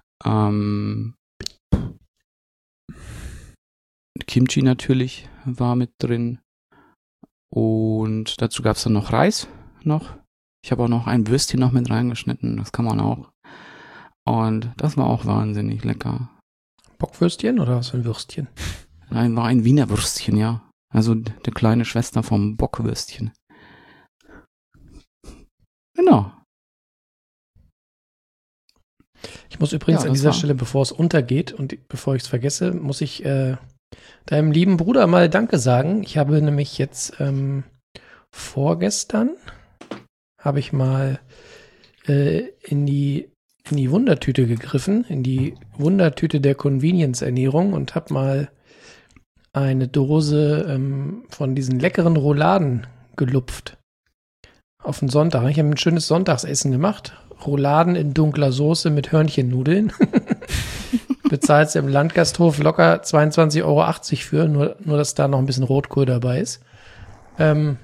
Kimchi natürlich war mit drin. Und dazu gab es dann noch Reis noch. Ich habe auch noch ein Würstchen noch mit reingeschnitten. Das kann man auch. Und das war auch wahnsinnig lecker. Bockwürstchen oder was für ein Würstchen? Nein, war ein Wiener Würstchen, ja. Also die kleine Schwester vom Bockwürstchen. Genau. Ich muss übrigens an dieser Stelle, bevor es untergeht und bevor ich es vergesse, muss ich deinem lieben Bruder mal Danke sagen. Ich habe nämlich jetzt vorgestern habe ich mal in die Wundertüte gegriffen, in die Wundertüte der Convenience-Ernährung und habe mal eine Dose von diesen leckeren Rouladen gelupft. Auf den Sonntag. Ich habe ein schönes Sonntagsessen gemacht. Rouladen in dunkler Soße mit Hörnchennudeln. Bezahlst du im Landgasthof locker 22,80 € für, nur dass da noch ein bisschen Rotkohl dabei ist. Und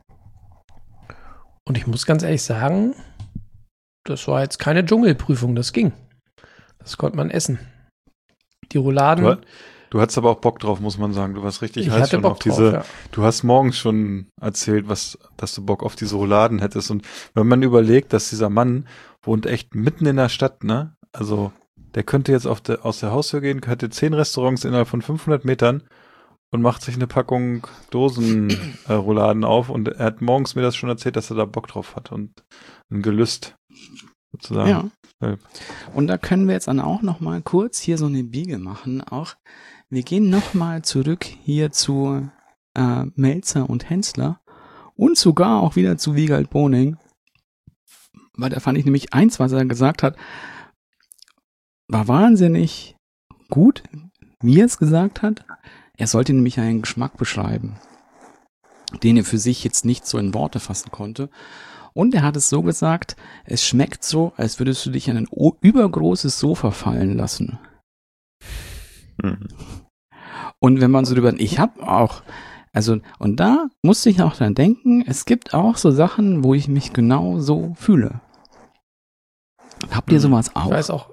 ich muss ganz ehrlich sagen, das war jetzt keine Dschungelprüfung, das ging. Das konnte man essen. Die Rouladen. Du hattest aber auch Bock drauf, muss man sagen. Du warst richtig heiß schon Bock auf diese. Drauf, ja. Du hast morgens schon erzählt, dass du Bock auf diese Rouladen hättest. Und wenn man überlegt, dass dieser Mann wohnt echt mitten in der Stadt, ne? Also der könnte jetzt aus der Haustür gehen, hätte 10 Restaurants innerhalb von 500 Metern und macht sich eine Packung Dosenrouladen auf. Und er hat morgens mir das schon erzählt, dass er da Bock drauf hat und ein Gelüst sozusagen. Ja. Und da können wir jetzt dann auch noch mal kurz hier so eine Biege machen. Auch wir gehen noch mal zurück hier zu Melzer und Hensler und sogar auch wieder zu Wiegald Boning. Weil da fand ich nämlich eins, was er gesagt hat, war wahnsinnig gut, wie er es gesagt hat. Er sollte nämlich einen Geschmack beschreiben, den er für sich jetzt nicht so in Worte fassen konnte. Und er hat es so gesagt, es schmeckt so, als würdest du dich in ein übergroßes Sofa fallen lassen. Mhm. Und wenn man so drüber, ich habe auch, also, und da musste ich auch dran denken, es gibt auch so Sachen, wo ich mich genau so fühle. Habt ihr sowas auch? Ich weiß auch.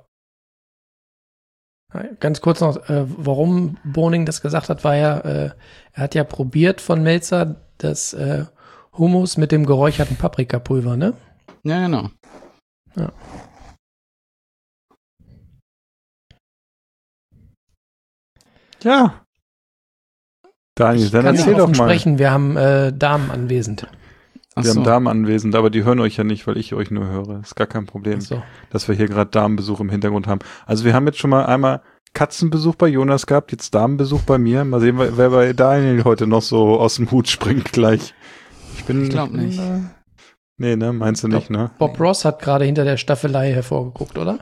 Ganz kurz noch, warum Boning das gesagt hat, war ja, er hat ja probiert von Melzer das Hummus mit dem geräucherten Paprikapulver, ne? Ja, genau. Ja. Ja. Daniel, dann erzähl doch mal. Sprechen, wir haben Damen anwesend. Wir haben Damen anwesend, aber die hören euch ja nicht, weil ich euch nur höre. Ist gar kein Problem, dass wir hier gerade Damenbesuch im Hintergrund haben. Also wir haben jetzt schon mal einmal Katzenbesuch bei Jonas gehabt, jetzt Damenbesuch bei mir. Mal sehen, wer bei Daniel heute noch so aus dem Hut springt gleich. Ich glaube nicht. Nee, ne? Meinst du nicht, ne? Bob Ross hat gerade hinter der Staffelei hervorgeguckt, oder?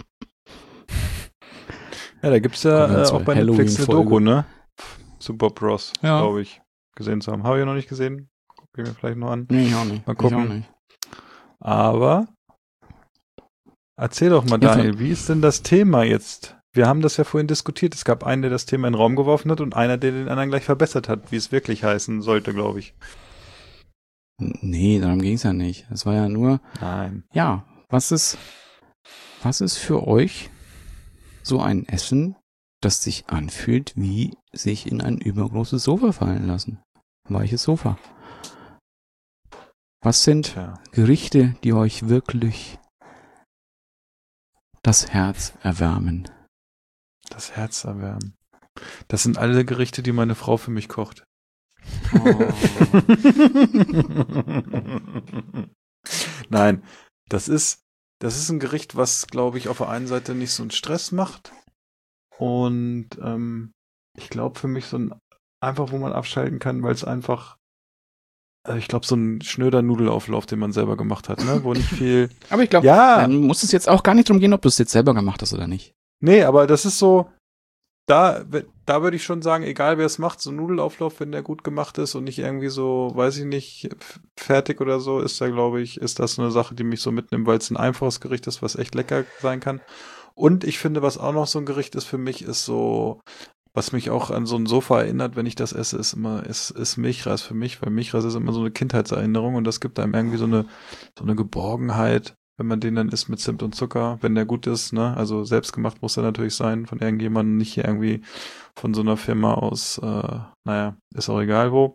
Ja, da gibt's ja auch bei Netflix eine Doku, ne? Zu Bob Ross, glaube ich, gesehen zu haben. Habe ich noch nicht gesehen. Gucken wir vielleicht noch an. Nee, ich auch nicht. Mal gucken. Ich auch nicht. Aber erzähl doch mal, Daniel, wie ist denn das Thema jetzt? Wir haben das ja vorhin diskutiert. Es gab einen, der das Thema in den Raum geworfen hat und einer, der den anderen gleich verbessert hat, wie es wirklich heißen sollte, glaube ich. Nee, darum ging es ja nicht. Es war ja nur, nein. Ja, was ist für euch so ein Essen, das sich anfühlt, wie sich in ein übergroßes Sofa fallen lassen? Weiches Sofa. Was sind Gerichte, die euch wirklich das Herz erwärmen? Das Herz erwärmen. Das sind alle Gerichte, die meine Frau für mich kocht. Oh. Nein, das ist ein Gericht, was, glaube ich, auf der einen Seite nicht so einen Stress macht und ich glaube für mich so ein einfach, wo man abschalten kann, weil es einfach ich glaube, so ein schnöder Nudelauflauf, den man selber gemacht hat, ne, wo nicht viel... Aber ich glaube, dann muss es jetzt auch gar nicht drum gehen, ob du es jetzt selber gemacht hast oder nicht. Nee, aber das ist so, da würde ich schon sagen, egal wer es macht, so ein Nudelauflauf, wenn der gut gemacht ist und nicht irgendwie so, weiß ich nicht, fertig oder so, ist da, glaube ich, ist das eine Sache, die mich so mitnimmt, weil es ein einfaches Gericht ist, was echt lecker sein kann. Und ich finde, was auch noch so ein Gericht ist für mich, ist so, was mich auch an so ein Sofa erinnert, wenn ich das esse, ist Milchreis für mich, weil Milchreis ist immer so eine Kindheitserinnerung und das gibt einem irgendwie so eine Geborgenheit, wenn man den dann isst mit Zimt und Zucker, wenn der gut ist, ne? Also selbstgemacht muss er natürlich sein, von irgendjemandem, nicht hier irgendwie von so einer Firma aus, ist auch egal wo.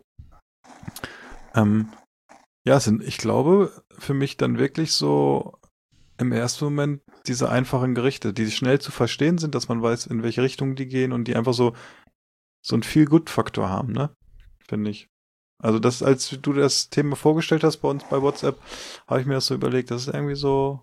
Ich glaube, für mich dann wirklich so im ersten Moment diese einfachen Gerichte, die schnell zu verstehen sind, dass man weiß, in welche Richtung die gehen und die einfach so einen Feel-Good-Faktor haben, ne? Finde ich. Also das, als du das Thema vorgestellt hast bei uns bei WhatsApp, habe ich mir das so überlegt, das ist irgendwie so,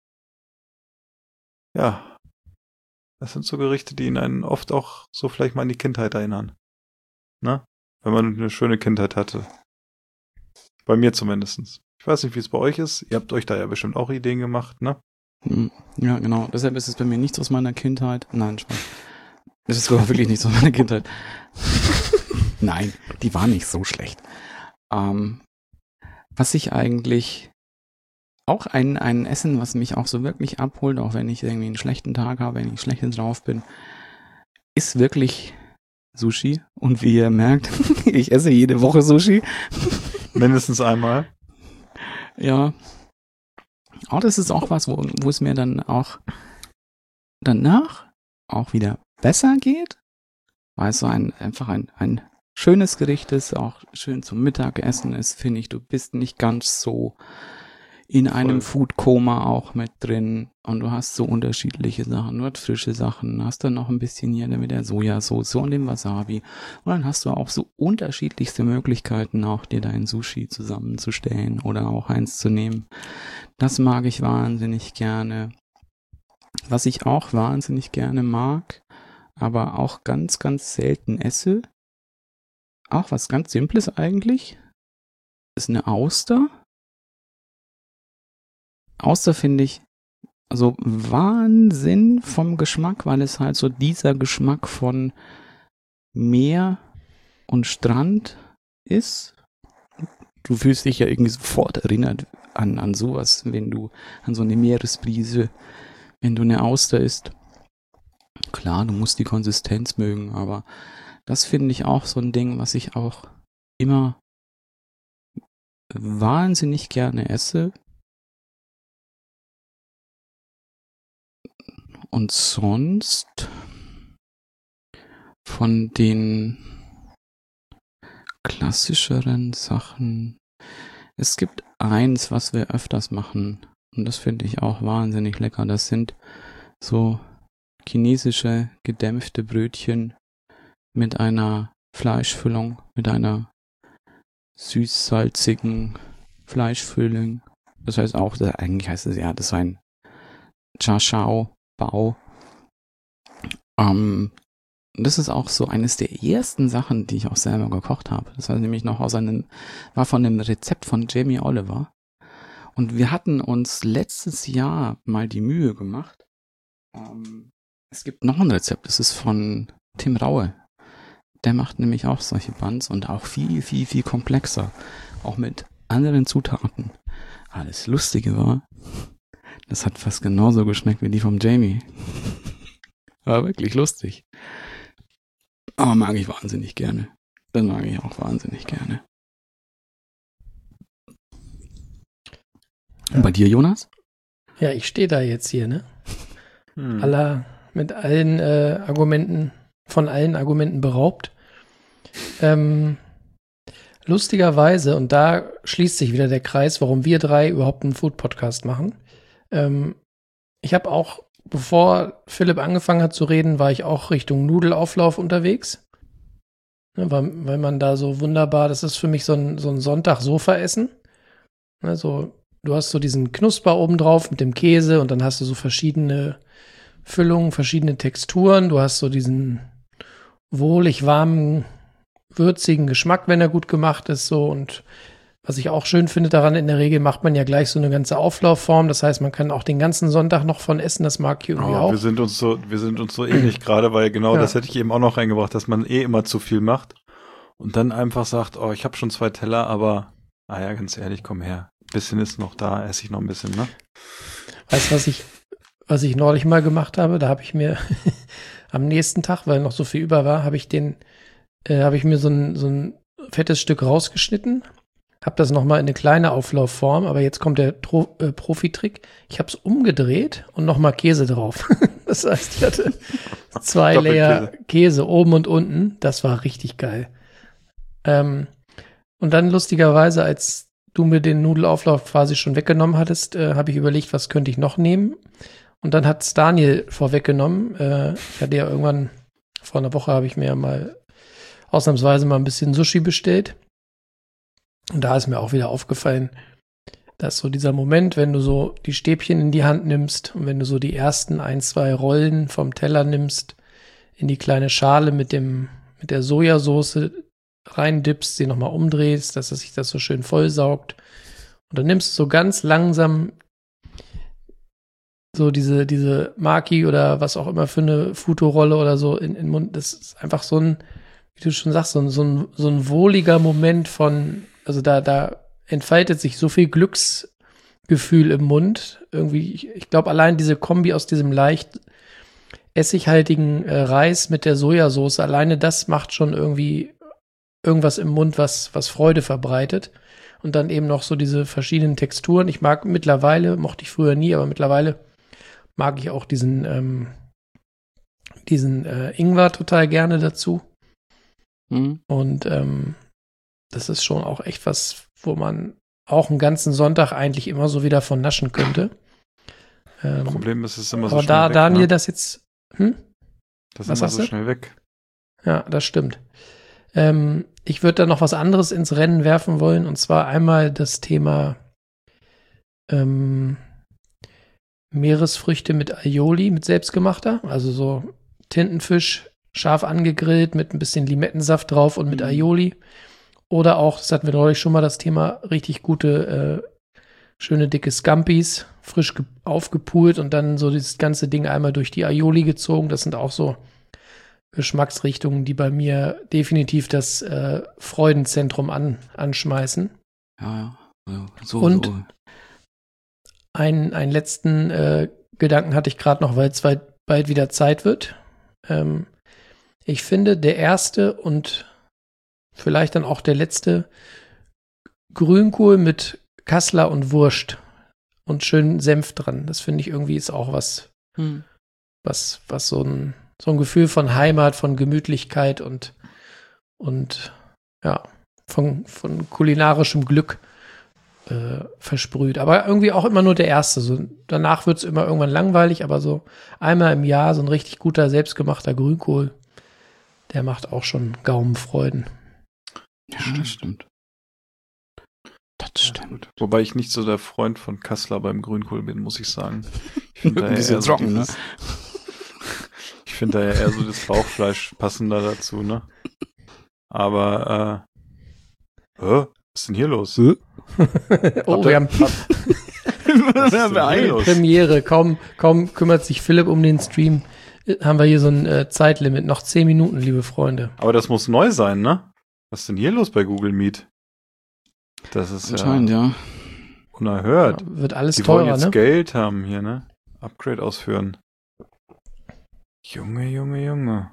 ja, das sind so Gerichte, die einen oft auch so vielleicht mal an die Kindheit erinnern. Ne? Wenn man eine schöne Kindheit hatte. Bei mir zumindest. Ich weiß nicht, wie es bei euch ist. Ihr habt euch da ja bestimmt auch Ideen gemacht, ne? Ja, genau. Deshalb ist es bei mir nichts aus meiner Kindheit. Nein, Spaß. Das ist sogar wirklich nichts aus meiner Kindheit. Nein, die war nicht so schlecht. Was ich eigentlich auch ein Essen, was mich auch so wirklich abholt, auch wenn ich irgendwie einen schlechten Tag habe, wenn ich schlecht drauf bin, ist wirklich Sushi. Und wie ihr merkt, ich esse jede Woche Sushi. Mindestens einmal. Ja. Aber das ist auch was, wo es mir dann auch danach auch wieder besser geht, weil es so einfach ein schönes Gericht ist, auch schön zum Mittagessen ist, finde ich. Du bist nicht ganz so in einem Foodkoma auch mit drin und du hast so unterschiedliche Sachen, du hast frische Sachen, hast dann noch ein bisschen hier mit der Sojasauce und dem Wasabi und dann hast du auch so unterschiedlichste Möglichkeiten, auch dir dein Sushi zusammenzustellen oder auch eins zu nehmen. Das mag ich wahnsinnig gerne. Was ich auch wahnsinnig gerne mag, aber auch ganz, ganz selten esse, auch was ganz Simples eigentlich, ist eine Auster. Auster finde ich also Wahnsinn vom Geschmack, weil es halt so dieser Geschmack von Meer und Strand ist. Du fühlst dich ja irgendwie sofort erinnert an sowas, wenn du an so eine Meeresbrise, wenn du eine Auster isst. Klar, du musst die Konsistenz mögen, aber das finde ich auch so ein Ding, was ich auch immer wahnsinnig gerne esse. Und sonst von den klassischeren Sachen, es gibt eins, was wir öfters machen und das finde ich auch wahnsinnig lecker. Das sind so chinesische gedämpfte Brötchen mit einer Fleischfüllung, mit einer süß-salzigen Fleischfülling. Das heißt auch, eigentlich heißt es ja, das ist ein Chashao-Bao. Das ist auch so eines der ersten Sachen, die ich auch selber gekocht habe. Das war nämlich noch war von einem Rezept von Jamie Oliver. Und wir hatten uns letztes Jahr mal die Mühe gemacht. Es gibt noch ein Rezept, das ist von Tim Raue. Der macht nämlich auch solche Buns und auch viel, viel, viel komplexer. Auch mit anderen Zutaten. Aber das Lustige war, das hat fast genauso geschmeckt wie die vom Jamie. War wirklich lustig. Aber mag ich wahnsinnig gerne. Das mag ich auch wahnsinnig gerne. Und bei dir, Jonas? Ja, ich stehe da jetzt hier, ne? Mit allen Argumenten, von allen Argumenten beraubt. Lustigerweise, und da schließt sich wieder der Kreis, warum wir drei überhaupt einen Food-Podcast machen. Ich habe auch, bevor Philipp angefangen hat zu reden, war ich auch Richtung Nudelauflauf unterwegs. Ne, weil man da so wunderbar, das ist für mich so ein Sonntag-Sofa-Essen. Also, du hast so diesen Knusper oben drauf mit dem Käse und dann hast du so verschiedene Füllungen, verschiedene Texturen. Du hast so diesen wohlig warmen, würzigen Geschmack, wenn er gut gemacht ist, so. Und was ich auch schön finde daran, in der Regel macht man ja gleich so eine ganze Auflaufform. Das heißt, man kann auch den ganzen Sonntag noch von essen. Das mag ich irgendwie auch. Wir sind uns so ähnlich gerade, weil genau das hätte ich eben auch noch reingebracht, dass man immer zu viel macht und dann einfach sagt, oh, ich habe schon 2 Teller, aber ja, ganz ehrlich, komm her. Ein bisschen ist noch da, esse ich noch ein bisschen, ne? Weißt du, was ich neulich mal gemacht habe? Da habe ich mir am nächsten Tag, weil noch so viel über war, habe ich mir so ein fettes Stück rausgeschnitten, habe das nochmal in eine kleine Auflaufform, aber jetzt kommt der Profi-Trick. Ich habe es umgedreht und nochmal Käse drauf. Das heißt, ich hatte 2 Layer Käse oben und unten. Das war richtig geil. Und dann lustigerweise, als du mir den Nudelauflauf quasi schon weggenommen hattest, habe ich überlegt, was könnte ich noch nehmen. Und dann hat es Daniel vorweggenommen. Ich hatte ja irgendwann, vor einer Woche habe ich mir mal ausnahmsweise mal ein bisschen Sushi bestellt. Und da ist mir auch wieder aufgefallen, dass so dieser Moment, wenn du so die Stäbchen in die Hand nimmst und wenn du so die ersten 1, 2 Rollen vom Teller nimmst, in die kleine Schale mit der Sojasauce reindippst, sie nochmal umdrehst, dass sich das so schön vollsaugt. Und dann nimmst du so ganz langsam so diese Maki oder was auch immer für eine Futorolle oder so in den Mund. Das ist einfach so ein, wie du schon sagst, so ein wohliger Moment von, also da entfaltet sich so viel Glücksgefühl im Mund. Irgendwie, ich glaube, allein diese Kombi aus diesem leicht essighaltigen Reis mit der Sojasauce, alleine das macht schon irgendwie irgendwas im Mund, was Freude verbreitet. Und dann eben noch so diese verschiedenen Texturen. Ich mag mittlerweile, mochte ich früher nie, aber mittlerweile mag ich auch diesen Ingwer total gerne dazu. Und das ist schon auch echt was, wo man auch einen ganzen Sonntag eigentlich immer so wieder von naschen könnte. Problem ist, es ist immer so aber schnell da weg, Daniel ne? das jetzt, Das ist was immer hast so du? schnell weg. Ja, das stimmt. Ich würde da noch was anderes ins Rennen werfen wollen, und zwar einmal das Thema Meeresfrüchte mit Aioli, mit selbstgemachter, also so Tintenfisch, scharf angegrillt mit ein bisschen Limettensaft drauf und mit Aioli. Oder auch, das hatten wir neulich schon mal, das Thema richtig gute, schöne dicke Scampis, frisch aufgepult und dann so dieses ganze Ding einmal durch die Aioli gezogen. Das sind auch so Geschmacksrichtungen, die bei mir definitiv das Freudenzentrum anschmeißen. Ja. Und einen letzten Gedanken hatte ich gerade noch, weil es bald wieder Zeit wird. Ich finde, der erste und vielleicht dann auch der letzte Grünkohl mit Kassler und Wurst und schön Senf dran. Das finde ich irgendwie ist auch was so ein Gefühl von Heimat, von Gemütlichkeit und ja, von kulinarischem Glück versprüht. Aber irgendwie auch immer nur der erste. So, danach wird es immer irgendwann langweilig, aber so einmal im Jahr so ein richtig guter, selbstgemachter Grünkohl, der macht auch schon Gaumenfreuden. Ja, das stimmt. stimmt. Gut. Wobei ich nicht so der Freund von Kassler beim Grünkohl bin, muss ich sagen. Ich finde da Ein bisschen trocken, ne? Ich finde da ja eher so das Bauchfleisch passender dazu, ne? Aber, was ist denn hier los? Oh, wir haben Premiere. Kaum kümmert sich Philipp um den Stream. Haben wir hier so ein Zeitlimit. Noch 10 Minuten, liebe Freunde. Aber das muss neu sein, ne? Was ist denn hier los bei Google Meet? Das ist anscheinend, ja unerhört. Ja, wird alles Die teurer, wollen jetzt ne? Geld haben hier, ne? Upgrade ausführen. Junge.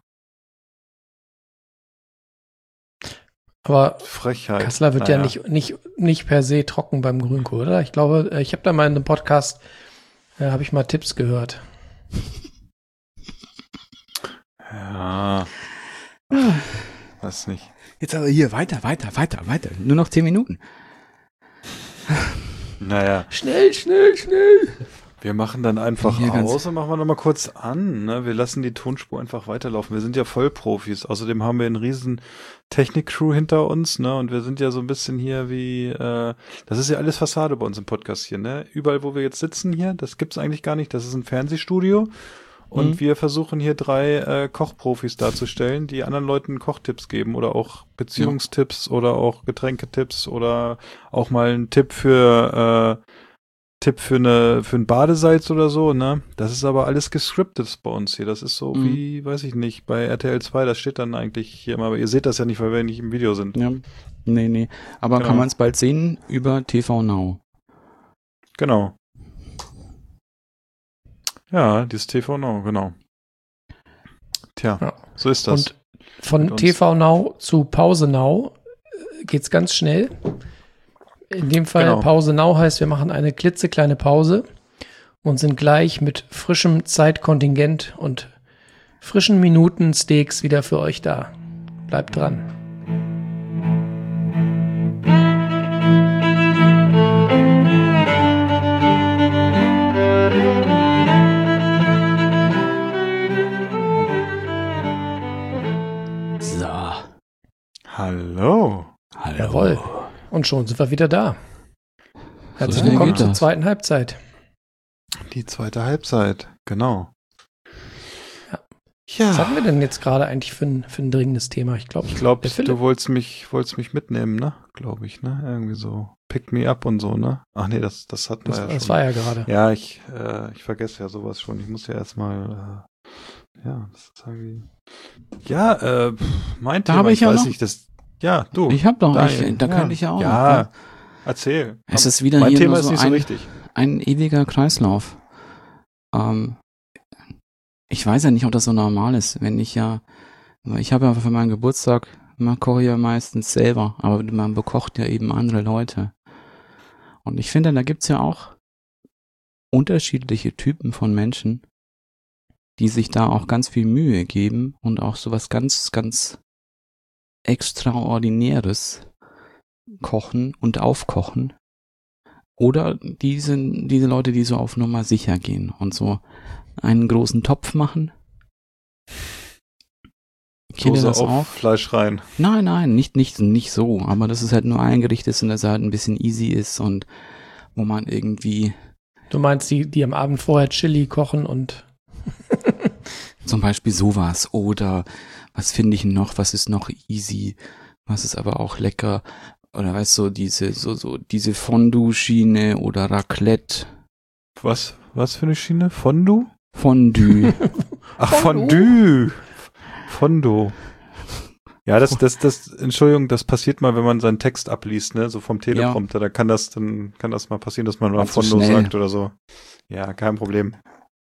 Aber Frechheit. Kassler wird ja nicht per se trocken beim Grünkohl, oder? Ich glaube, ich habe da mal in einem Podcast, habe ich mal Tipps gehört. Ja. Weiß nicht. Jetzt aber hier, weiter. Nur noch 10 Minuten. Naja. Schnell. Wir machen dann einfach Hier aus und machen wir nochmal kurz an. Ne? Wir lassen die Tonspur einfach weiterlaufen. Wir sind ja Vollprofis. Außerdem haben wir einen riesen Technik-Crew hinter uns, ne? Und wir sind ja so ein bisschen hier wie, das ist ja alles Fassade bei uns im Podcast hier, ne? Überall, wo wir jetzt sitzen hier, das gibt's eigentlich gar nicht. Das ist ein Fernsehstudio. Und wir versuchen hier 3 Kochprofis darzustellen, die anderen Leuten Kochtipps geben oder auch Beziehungstipps oder auch Getränketipps oder auch mal einen Tipp für ein Badesalz oder so, ne? Das ist aber alles gescriptet bei uns hier. Das ist so wie, weiß ich nicht, bei RTL 2, das steht dann eigentlich hier immer, aber ihr seht das ja nicht, weil wir nicht im Video sind. Ja. Nee. Aber Genau. kann man es bald sehen über TV Now. Genau. Ja, dieses TV Now, genau. Tja, Ja. so ist das. Und von TV Now zu Pause Now geht's ganz schnell. In dem Fall Genau. Pause Now heißt, wir machen eine klitzekleine Pause und sind gleich mit frischem Zeitkontingent und frischen Minuten-Steaks wieder für euch da. Bleibt dran. So. Hallo. Jawohl. Und schon sind wir wieder da. Herzlich schnell willkommen geht zur das. zweiten Halbzeit. Die zweite Halbzeit, genau. Ja. Ja. Was hatten wir denn jetzt gerade eigentlich für ein dringendes Thema? Ich glaube, Du wolltest mich mitnehmen, ne? Glaube ich, ne? Irgendwie so. Pick me up und so, ne? Ach nee, das hatten wir ja schon. das war ja gerade. Ja, ich vergesse ja sowas schon. Ich muss ja erstmal, das ist irgendwie. Ja, mein Da Thema, habe ich ja weiß noch. nicht, du. Ich hab doch, Daniel, da kann ich ja auch. Ja, noch. erzähl. Es ist wieder mein hier Thema nur ist so nicht so richtig. ein ewiger Kreislauf. Ich weiß ja nicht, ob das so normal ist, ich habe ja für meinen Geburtstag, man koche ja meistens selber, aber man bekocht ja eben andere Leute. Und ich finde, da gibt's ja auch unterschiedliche Typen von Menschen, die sich da auch ganz viel Mühe geben und auch sowas ganz, ganz Extraordinäres kochen und aufkochen. Oder diese Leute, die so auf Nummer sicher gehen und so einen großen Topf machen. Kennt ihr das auf auch? Fleisch rein. Nein, nicht so. Aber dass es halt nur ein Gericht ist und dass es halt ein bisschen easy ist und wo man irgendwie... Du meinst die am Abend vorher Chili kochen und... Zum Beispiel sowas. Oder was finde ich noch? Was ist noch easy? Was ist aber auch lecker? Oder weißt du, diese Fondue-Schiene oder Raclette. Was für eine Schiene? Fondue? Fondue. Ach, Fondue. Fondue. Ja, das, Entschuldigung, das passiert mal, wenn man seinen Text abliest, ne, so vom Teleprompter, da kann das mal passieren, dass man mal Ganz so Fondue schnell. sagt oder so. Ja, kein Problem.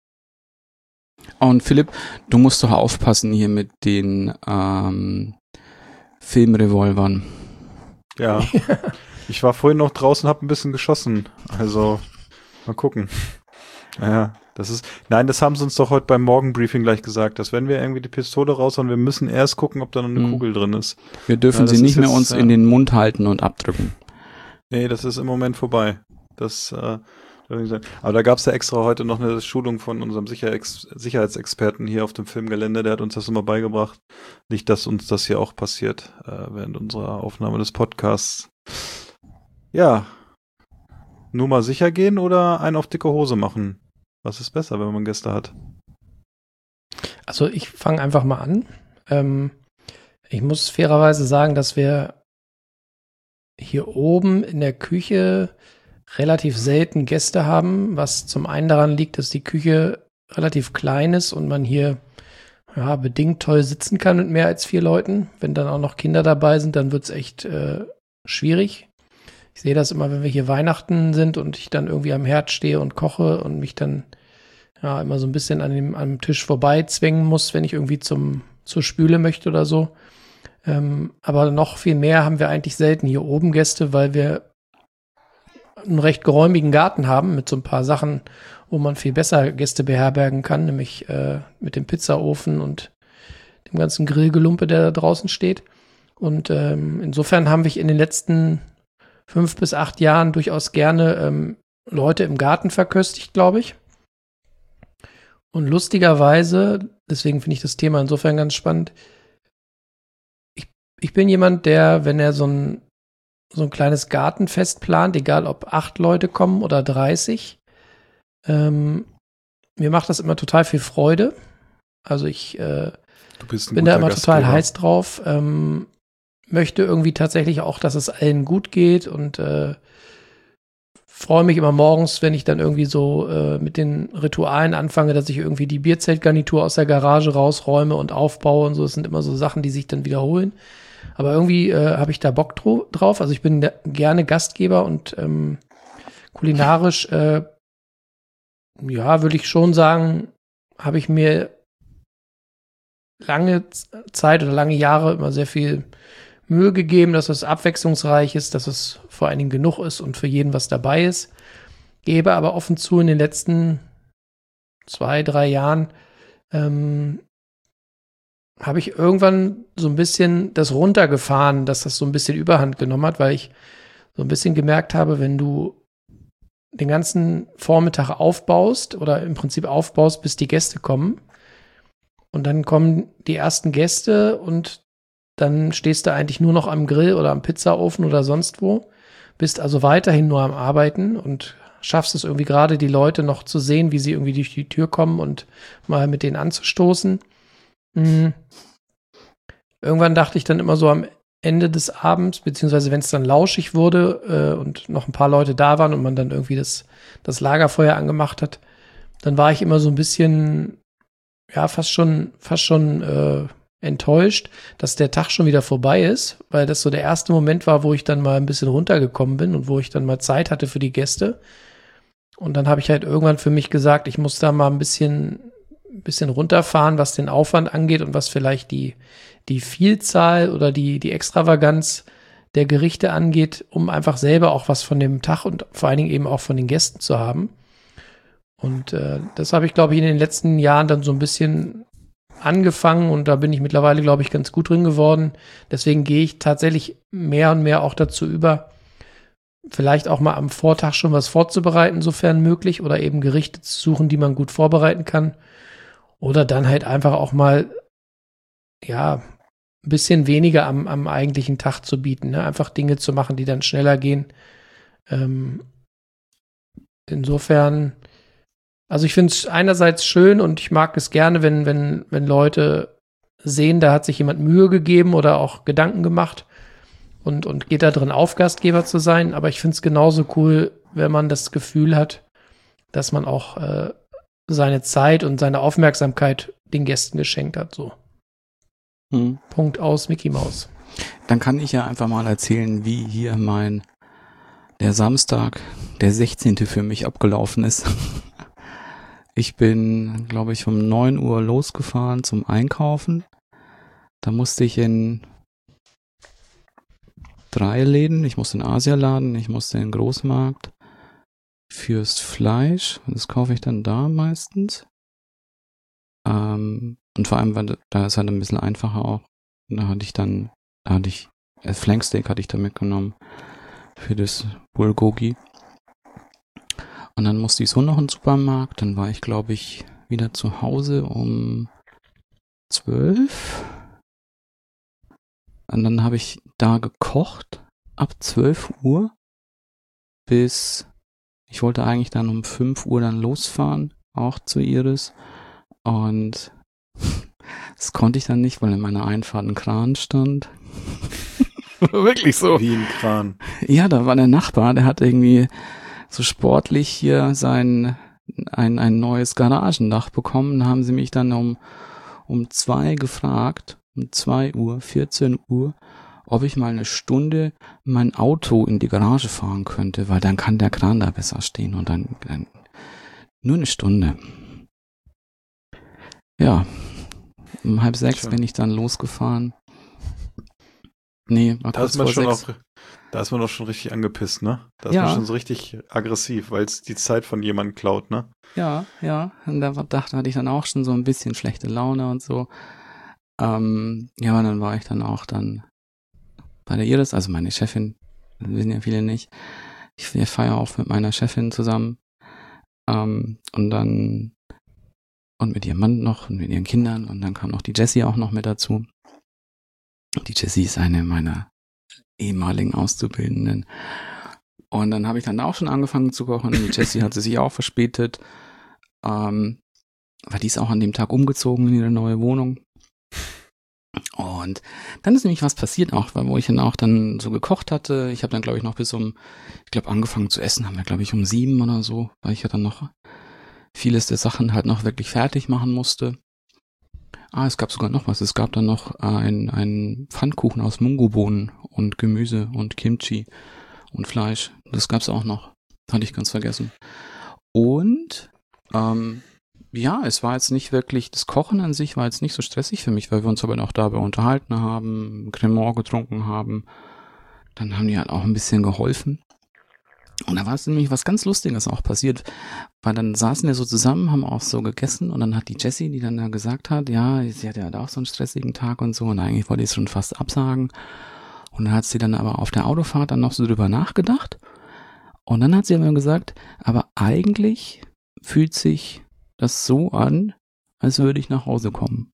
Und Philipp, du musst doch aufpassen hier mit den Filmrevolvern. Ja. Ich war vorhin noch draußen, hab ein bisschen geschossen. Also, mal gucken. Ja, das haben sie uns doch heute beim Morgenbriefing gleich gesagt, dass wenn wir irgendwie die Pistole raushauen, wir müssen erst gucken, ob da noch eine Kugel drin ist. Wir dürfen Ja, das sie nicht ist mehr jetzt, uns in den Mund halten und abdrücken. Nee, das ist im Moment vorbei. Aber da gab's ja extra heute noch eine Schulung von unserem Sicherheitsexperten hier auf dem Filmgelände, der hat uns das immer beigebracht. Nicht, dass uns das hier auch passiert während unserer Aufnahme des Podcasts. Ja, Nur mal sicher gehen oder einen auf dicke Hose machen? Was ist besser, wenn man Gäste hat? Also ich fange einfach mal an. Ich muss fairerweise sagen, dass wir hier oben in der Küche relativ selten Gäste haben, was zum einen daran liegt, dass die Küche relativ klein ist und man hier bedingt toll sitzen kann mit mehr als 4 Leuten. Wenn dann auch noch Kinder dabei sind, dann wird es echt schwierig. Ich sehe das immer, wenn wir hier Weihnachten sind und ich dann irgendwie am Herd stehe und koche und mich dann immer so ein bisschen am Tisch vorbei zwängen muss, wenn ich irgendwie zur Spüle möchte oder so. Aber noch viel mehr haben wir eigentlich selten hier oben Gäste, weil wir einen recht geräumigen Garten haben mit so ein paar Sachen, wo man viel besser Gäste beherbergen kann, nämlich mit dem Pizzaofen und dem ganzen Grillgelumpe, der da draußen steht. Und insofern haben wir in den letzten 5 bis 8 Jahren durchaus gerne Leute im Garten verköstigt, glaube ich. Und lustigerweise, deswegen finde ich das Thema insofern ganz spannend, ich bin jemand, der, wenn er so ein kleines Gartenfest plant, egal ob 8 Leute kommen oder 30, mir macht das immer total viel Freude. Also ich bin da immer total heiß drauf, möchte irgendwie tatsächlich auch, dass es allen gut geht und freue mich immer morgens, wenn ich dann irgendwie so mit den Ritualen anfange, dass ich irgendwie die Bierzeltgarnitur aus der Garage rausräume und aufbaue und so. Das sind immer so Sachen, die sich dann wiederholen. Aber irgendwie habe ich da Bock drauf. Also ich bin gerne Gastgeber und kulinarisch, würde ich schon sagen, habe ich mir lange Zeit oder lange Jahre immer sehr viel Mühe gegeben, dass es abwechslungsreich ist, dass es vor allen Dingen genug ist und für jeden was dabei ist. Gebe aber offen zu, in den letzten 2, 3 Jahren habe ich irgendwann so ein bisschen das runtergefahren, dass das so ein bisschen Überhand genommen hat, weil ich so ein bisschen gemerkt habe, wenn du den ganzen Vormittag aufbaust oder im Prinzip aufbaust, bis die Gäste kommen und dann kommen die ersten Gäste und dann stehst du eigentlich nur noch am Grill oder am Pizzaofen oder sonst wo, bist also weiterhin nur am Arbeiten und schaffst es irgendwie gerade, die Leute noch zu sehen, wie sie irgendwie durch die Tür kommen und mal mit denen anzustoßen. Irgendwann dachte ich dann immer so am Ende des Abends, beziehungsweise wenn es dann lauschig wurde und noch ein paar Leute da waren und man dann irgendwie das Lagerfeuer angemacht hat, dann war ich immer so ein bisschen, fast schon enttäuscht, dass der Tag schon wieder vorbei ist, weil das so der erste Moment war, wo ich dann mal ein bisschen runtergekommen bin und wo ich dann mal Zeit hatte für die Gäste. Und dann habe ich halt irgendwann für mich gesagt, ich muss da mal ein bisschen runterfahren, was den Aufwand angeht und was vielleicht die Vielzahl oder die Extravaganz der Gerichte angeht, um einfach selber auch was von dem Tag und vor allen Dingen eben auch von den Gästen zu haben. Und das habe ich, glaube ich, in den letzten Jahren dann so ein bisschen angefangen und da bin ich mittlerweile, glaube ich, ganz gut drin geworden. Deswegen gehe ich tatsächlich mehr und mehr auch dazu über, vielleicht auch mal am Vortag schon was vorzubereiten, sofern möglich, oder eben Gerichte zu suchen, die man gut vorbereiten kann. Oder dann halt einfach auch mal, ein bisschen weniger am eigentlichen Tag zu bieten, ne? Einfach Dinge zu machen, die dann schneller gehen. Insofern, also ich finde es einerseits schön und ich mag es gerne, wenn Leute sehen, da hat sich jemand Mühe gegeben oder auch Gedanken gemacht und geht da drin auf, Gastgeber zu sein. Aber ich finde es genauso cool, wenn man das Gefühl hat, dass man auch seine Zeit und seine Aufmerksamkeit den Gästen geschenkt hat. So. Punkt aus Mickey Maus. Dann kann ich ja einfach mal erzählen, wie hier der Samstag, der 16. für mich abgelaufen ist. Ich bin, glaube ich, um 9 Uhr losgefahren zum Einkaufen. Da musste ich in 3 Läden, ich musste in den Asialaden, ich musste in den Großmarkt fürs Fleisch. Das kaufe ich dann da meistens. Und vor allem, weil da ist halt ein bisschen einfacher auch. Flanksteak hatte ich da mitgenommen für das Bulgogi. Und dann musste ich so noch in den Supermarkt. Dann war ich, glaube ich, wieder zu Hause um 12. Und dann habe ich da gekocht ab 12 Uhr bis Ich wollte eigentlich dann um 5 Uhr dann losfahren, auch zu Iris. Und das konnte ich dann nicht, weil in meiner Einfahrt ein Kran stand. Wirklich so. Wie ein Kran. Ja, da war der Nachbar, der hat irgendwie so sportlich hier ein neues Garagendach bekommen. Da haben sie mich dann um 2 gefragt, um 2 Uhr, 14 Uhr, ob ich mal eine Stunde mein Auto in die Garage fahren könnte, weil dann kann der Kran da besser stehen und dann nur eine Stunde. Ja, um 5:30 bin ich dann losgefahren. Nee, war kurz vor 6. Da ist man doch schon richtig angepisst, ne? Da ist man schon so richtig aggressiv, weil es die Zeit von jemandem klaut, ne? Ja. Und da hatte ich dann auch schon so ein bisschen schlechte Laune und so. Ja, und dann war ich dann auch bei der Iris, also meine Chefin, das wissen ja viele nicht. Ich feiere auch mit meiner Chefin zusammen. Und mit ihrem Mann noch und mit ihren Kindern. Und dann kam noch die Jessie auch noch mit dazu. Die Jessie ist eine meiner ehemaligen Auszubildenden. Und dann habe ich dann auch schon angefangen zu kochen. Die Jessie hatte sich auch verspätet. Weil die ist auch an dem Tag umgezogen in ihre neue Wohnung. Und dann ist nämlich was passiert auch, wo ich dann auch dann so gekocht hatte. Ich habe dann, glaube ich, noch angefangen zu essen, haben wir, glaube ich, um 7 oder so, weil ich ja dann noch vieles der Sachen halt noch wirklich fertig machen musste. Es gab sogar noch was. Es gab dann noch einen Pfannkuchen aus Mungobohnen und Gemüse und Kimchi und Fleisch. Das gab's auch noch. Hatte ich ganz vergessen. Und es war jetzt nicht wirklich, das Kochen an sich war jetzt nicht so stressig für mich, weil wir uns aber noch dabei unterhalten haben, Cremant getrunken haben. Dann haben die halt auch ein bisschen geholfen. Und da war es nämlich was ganz Lustiges auch passiert, weil dann saßen wir so zusammen, haben auch so gegessen und dann hat die Jessie, die dann da gesagt hat, ja, sie hatte ja auch so einen stressigen Tag und so und eigentlich wollte ich es schon fast absagen. Und dann hat sie dann aber auf der Autofahrt dann noch so drüber nachgedacht und dann hat sie aber gesagt, aber eigentlich fühlt sich das so an, als würde ich nach Hause kommen.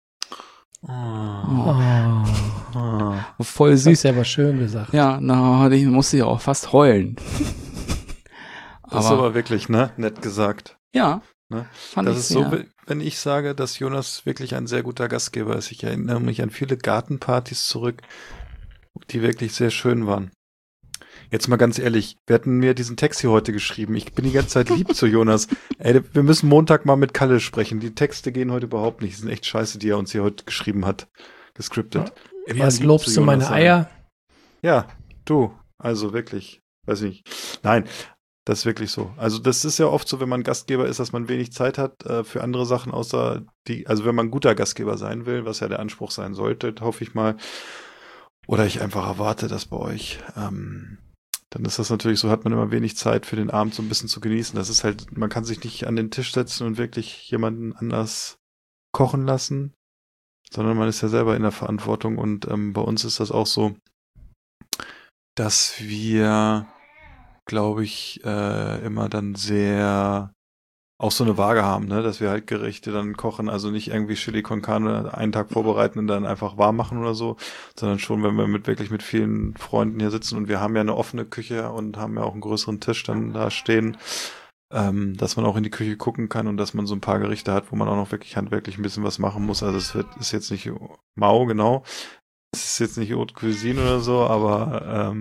Voll süß. Das ist ja aber schön gesagt. Ja, musste ich auch fast heulen. Das ist aber wirklich, ne, nett gesagt. Ja. Ne? Das ist so, wenn ich sage, dass Jonas wirklich ein sehr guter Gastgeber ist. Ich erinnere mich an viele Gartenpartys zurück, die wirklich sehr schön waren. Jetzt mal ganz ehrlich, wir hatten mir diesen Text hier heute geschrieben. Ich bin die ganze Zeit lieb zu Jonas. Ey, wir müssen Montag mal mit Kalle sprechen. Die Texte gehen heute überhaupt nicht. Die sind echt scheiße, die er uns hier heute geschrieben hat. Gescriptet. Was lobst du meine Eier? Ja, du. Also wirklich. Weiß ich nicht. Nein, das ist wirklich so. Also das ist ja oft so, wenn man Gastgeber ist, dass man wenig Zeit hat für andere Sachen, außer also wenn man ein guter Gastgeber sein will, was ja der Anspruch sein sollte, hoffe ich mal. Oder ich einfach erwarte das bei euch. Dann ist das natürlich so, hat man immer wenig Zeit für den Abend so ein bisschen zu genießen. Das ist halt, man kann sich nicht an den Tisch setzen und wirklich jemanden anders kochen lassen, sondern man ist ja selber in der Verantwortung und bei uns ist das auch so, dass wir, glaube ich, immer dann sehr auch so eine Waage haben, ne, dass wir halt Gerichte dann kochen, also nicht irgendwie Chili con Carne einen Tag vorbereiten und dann einfach warm machen oder so, sondern schon, wenn wir wirklich mit vielen Freunden hier sitzen und wir haben ja eine offene Küche und haben ja auch einen größeren Tisch dann da stehen, dass man auch in die Küche gucken kann und dass man so ein paar Gerichte hat, wo man auch noch wirklich handwerklich ein bisschen was machen muss. Also ist jetzt nicht mau, genau. Es ist jetzt nicht Haute Cuisine oder so, aber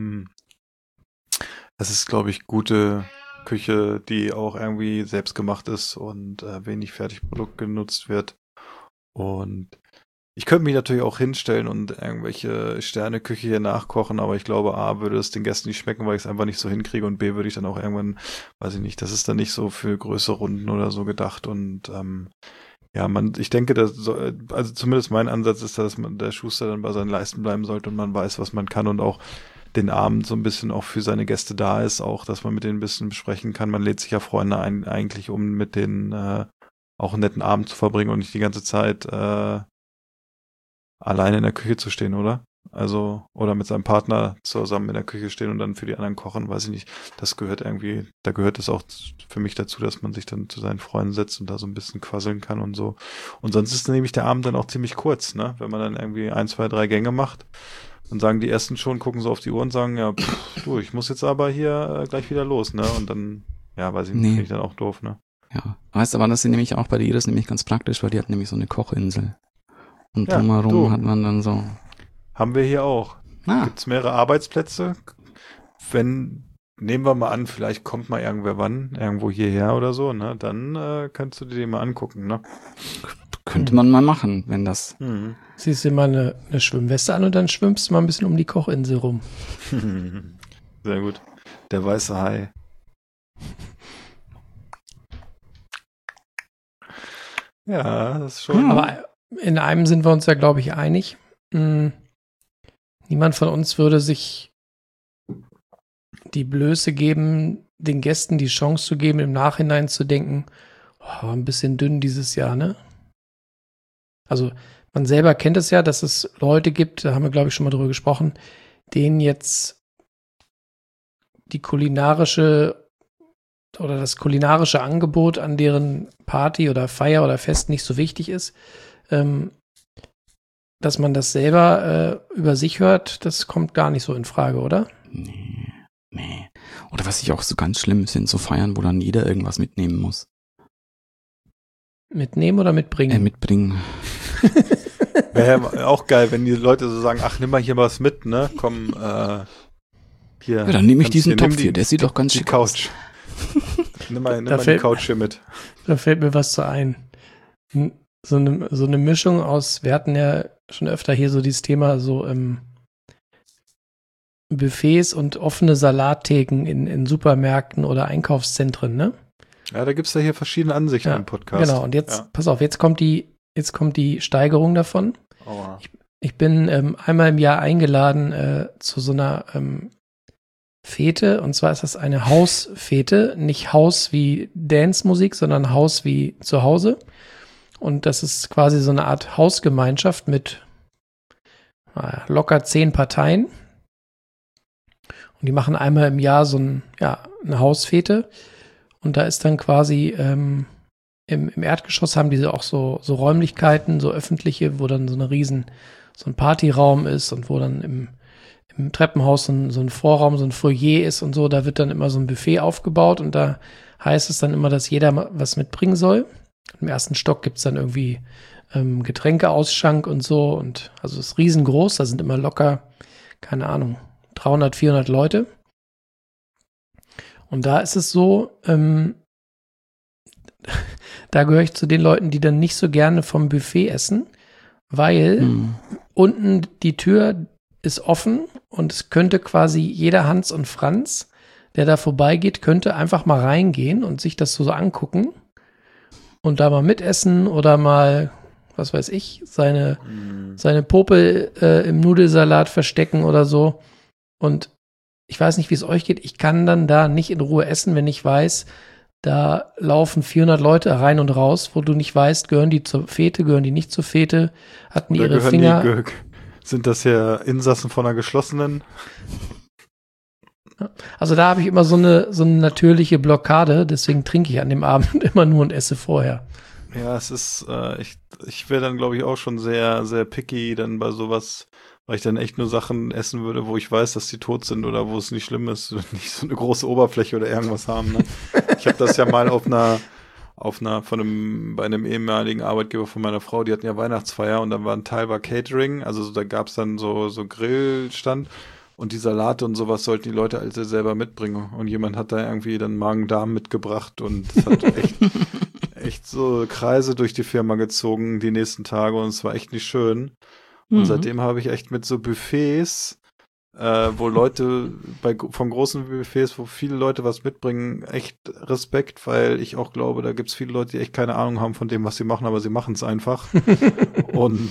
es ist, glaube ich, gute Küche, die auch irgendwie selbst gemacht ist und wenig Fertigprodukt genutzt wird. Und ich könnte mich natürlich auch hinstellen und irgendwelche Sterneküche hier nachkochen, aber ich glaube, A, würde es den Gästen nicht schmecken, weil ich es einfach nicht so hinkriege und B, würde ich dann auch irgendwann, weiß ich nicht, das ist dann nicht so für größere Runden oder so gedacht und ich denke, also zumindest mein Ansatz ist, dass der Schuster dann bei seinen Leisten bleiben sollte und man weiß, was man kann und auch den Abend so ein bisschen auch für seine Gäste da ist, auch, dass man mit denen ein bisschen besprechen kann. Man lädt sich ja Freunde ein, eigentlich, um mit denen auch einen netten Abend zu verbringen und nicht die ganze Zeit alleine in der Küche zu stehen, oder? Also, oder mit seinem Partner zusammen in der Küche stehen und dann für die anderen kochen, weiß ich nicht. Das gehört irgendwie, da gehört es auch für mich dazu, dass man sich dann zu seinen Freunden setzt und da so ein bisschen quasseln kann und so. Und sonst ist nämlich der Abend dann auch ziemlich kurz, ne? Wenn man dann irgendwie 1, 2, 3 Gänge macht. Dann sagen die Ersten schon, gucken so auf die Uhr und sagen, ja, du, ich muss jetzt aber hier gleich wieder los, ne? Und dann Ja, weiß ich Nee. nicht, finde ich dann auch doof, ne? Ja. Weißt du, aber das ist nämlich auch bei der Iris nämlich ganz praktisch, weil die hat nämlich so eine Kochinsel. Und Ja, drumherum du. hat man dann so, Haben wir hier auch. Gibt's mehrere Arbeitsplätze? Nehmen wir mal an, vielleicht kommt mal irgendwo hierher oder so, ne? Dann kannst du dir den mal angucken, ne? könnte man mal machen, wenn das, Ziehst dir mal eine Schwimmweste an und dann schwimmst du mal ein bisschen um die Kochinsel rum. Sehr gut. Der weiße Hai. Ja, das ist schon. Aber in einem sind wir uns ja, glaube ich, einig. Niemand von uns würde sich die Blöße geben, den Gästen die Chance zu geben, im Nachhinein zu denken, oh, ein bisschen dünn dieses Jahr, ne? Also man selber kennt es ja, dass es Leute gibt, da haben wir, glaube ich, schon mal drüber gesprochen, denen jetzt die kulinarische oder das kulinarische Angebot an deren Party oder Feier oder Fest nicht so wichtig ist, dass man das selber über sich hört, das kommt gar nicht so in Frage, oder? Nee. Oder was ich auch so ganz schlimm sind, so Feiern, wo dann jeder irgendwas mitnehmen muss. Mitnehmen oder mitbringen? Mitbringen. Wäre auch geil, wenn die Leute so sagen, ach, nimm mal hier was mit, ne? Komm, hier. Ja, dann nehme ich diesen nimm Topf hier, der sieht doch ganz die schick aus. Couch. nimm mal die Couch hier mit. Da fällt mir was zu ein. So eine Mischung aus, wir hatten ja schon öfter hier so dieses Thema, so Buffets und offene Salattheken in Supermärkten oder Einkaufszentren, ne? Ja, da gibt's ja hier verschiedene Ansichten im Podcast. Genau, und jetzt, pass auf, jetzt kommt die Steigerung davon. Aua. Ich bin einmal im Jahr eingeladen zu so einer Fete, und zwar ist das eine Hausfete, nicht Haus wie Dance-Musik, sondern Haus wie zu Hause. Und das ist quasi so eine Art Hausgemeinschaft mit locker 10 Parteien. Und die machen einmal im Jahr eine Hausfete. Und da ist dann quasi im Erdgeschoss haben diese auch so Räumlichkeiten, so öffentliche, wo dann so ein Partyraum ist und wo dann im Treppenhaus so ein Vorraum, so ein Foyer ist und so. Da wird dann immer so ein Buffet aufgebaut und da heißt es dann immer, dass jeder was mitbringen soll. Im ersten Stock gibt's dann irgendwie Getränkeausschank und so. Und also es ist riesengroß, da sind immer locker, keine Ahnung, 300, 400 Leute. Und da ist es so, da gehöre ich zu den Leuten, die dann nicht so gerne vom Buffet essen, weil unten die Tür ist offen und es könnte quasi jeder Hans und Franz, der da vorbeigeht, könnte einfach mal reingehen und sich das so angucken und da mal mitessen oder mal, was weiß ich, seine Popel im Nudelsalat verstecken oder so. Und ich weiß nicht, wie es euch geht. Ich kann dann da nicht in Ruhe essen, wenn ich weiß, da laufen 400 Leute rein und raus, wo du nicht weißt, gehören die zur Fete, gehören die nicht zur Fete, hatten die ihre Finger. Sind das ja Insassen von einer geschlossenen? Also da habe ich immer so eine natürliche Blockade, deswegen trinke ich an dem Abend immer nur und esse vorher. Ja, es ist, ich wäre dann, glaube ich, auch schon sehr, sehr picky dann bei sowas, weil ich dann echt nur Sachen essen würde, wo ich weiß, dass die tot sind oder wo es nicht schlimm ist, nicht so eine große Oberfläche oder irgendwas haben. Ne? Ich habe das ja mal bei einem ehemaligen Arbeitgeber von meiner Frau, die hatten ja Weihnachtsfeier und dann war ein Teil war Catering, also da gab's dann so Grillstand und die Salate und sowas sollten die Leute also selber mitbringen und jemand hat da irgendwie dann Magen-Darm mitgebracht und es hat echt so Kreise durch die Firma gezogen die nächsten Tage und es war echt nicht schön. Und seitdem habe ich echt mit so Buffets, wo Leute von großen Buffets, wo viele Leute was mitbringen, echt Respekt, weil ich auch glaube, da gibt's viele Leute, die echt keine Ahnung haben von dem, was sie machen, aber sie machen es einfach. Und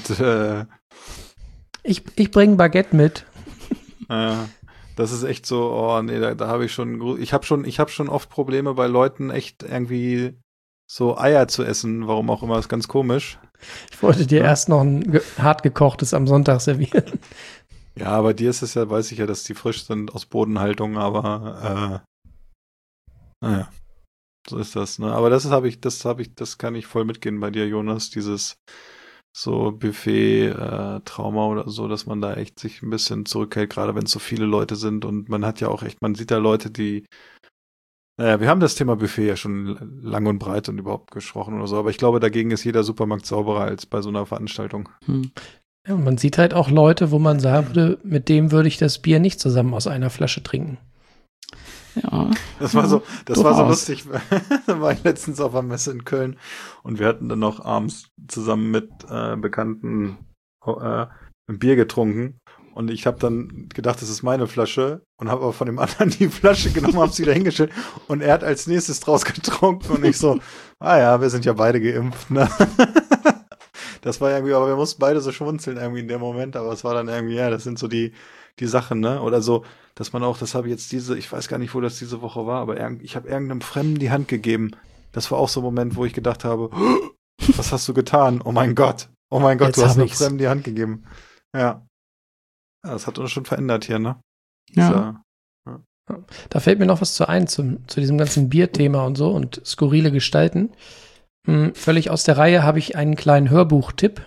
ich bringe Baguette mit. das ist echt so, oh nee, da habe ich habe schon oft Probleme bei Leuten, echt irgendwie so Eier zu essen, warum auch immer, das ist ganz komisch. Ich wollte dir erst noch ein hart gekochtes am Sonntag servieren. Ja, bei dir ist es ja, weiß ich ja, dass die frisch sind aus Bodenhaltung, aber naja, so ist das, ne? Aber das kann ich voll mitgehen bei dir, Jonas, dieses so Buffet-Trauma oder so, dass man da echt sich ein bisschen zurückhält, gerade wenn es so viele Leute sind und man hat ja auch echt, man sieht da Leute, die Naja, wir haben das Thema Buffet ja schon lang und breit und überhaupt gesprochen oder so, aber ich glaube, dagegen ist jeder Supermarkt sauberer als bei so einer Veranstaltung. Ja, und man sieht halt auch Leute, wo man sagen würde, mit dem würde ich das Bier nicht zusammen aus einer Flasche trinken. Ja. Das war so lustig. Da war ich letztens auf einer Messe in Köln und wir hatten dann noch abends zusammen mit Bekannten ein Bier getrunken. Und ich habe dann gedacht, das ist meine Flasche und habe aber von dem anderen die Flasche genommen, habe sie wieder hingestellt und er hat als nächstes draus getrunken und ich so, ja, wir sind ja beide geimpft, ne? Das war irgendwie, aber wir mussten beide so schmunzeln irgendwie in dem Moment, aber es war dann irgendwie, ja, das sind so die Sachen, ne? Oder so, dass man auch, das habe ich jetzt ich weiß gar nicht, wo das diese Woche war, aber ich habe irgendeinem Fremden die Hand gegeben. Das war auch so ein Moment, wo ich gedacht habe, was hast du getan? Oh mein Gott, Jetzt du hast einem ich's. Fremden die Hand gegeben. Ja, das hat uns schon verändert hier, ne? Ja. Da fällt mir noch was zu diesem ganzen Bierthema und so und skurrile Gestalten. Völlig aus der Reihe habe ich einen kleinen Hörbuchtipp.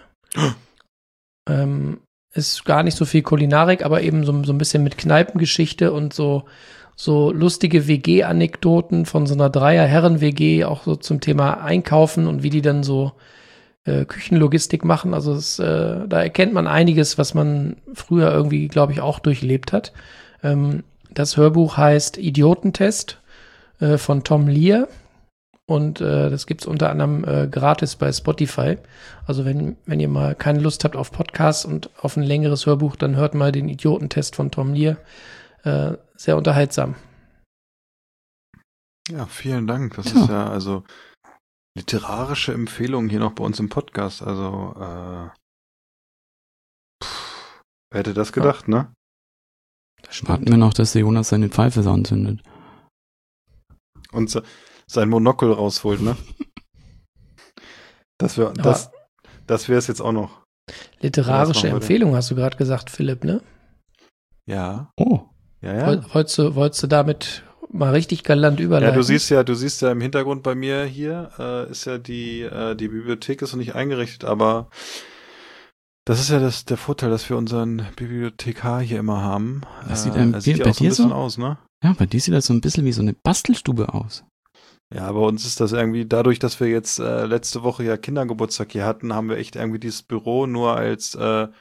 Ist gar nicht so viel Kulinarik, aber eben so ein bisschen mit Kneipengeschichte und so lustige WG-Anekdoten von so einer Dreier-Herren-WG, auch so zum Thema Einkaufen und wie die dann so Küchenlogistik machen. Also da erkennt man einiges, was man früher irgendwie, glaube ich, auch durchlebt hat. Das Hörbuch heißt Idiotentest von Tom Lear und das gibt's unter anderem gratis bei Spotify. Also wenn ihr mal keine Lust habt auf Podcasts und auf ein längeres Hörbuch, dann hört mal den Idiotentest von Tom Lear. Sehr unterhaltsam. Ja, vielen Dank. Das ist ja also literarische Empfehlung hier noch bei uns im Podcast. Also, wer hätte das gedacht, ne? Warten wir noch, dass der Jonas seine Pfeife anzündet. Und sein Monokel rausholt, ne? Das wäre es jetzt auch noch. Literarische Empfehlung hast du gerade gesagt, Philipp, ne? Ja. Oh. Ja. Wolltest du damit mal richtig galant überleiten? Ja, du siehst ja im Hintergrund bei mir hier, ist ja die Bibliothek ist noch nicht eingerichtet, aber das ist ja der Vorteil, dass wir unseren Bibliothekar hier immer haben. Das sieht ja bei auch so ein dir bisschen so aus, ne? Ja, bei dir sieht das so ein bisschen wie so eine Bastelstube aus. Ja, bei uns ist das irgendwie, dadurch, dass wir jetzt letzte Woche ja Kindergeburtstag hier hatten, haben wir echt irgendwie dieses Büro nur als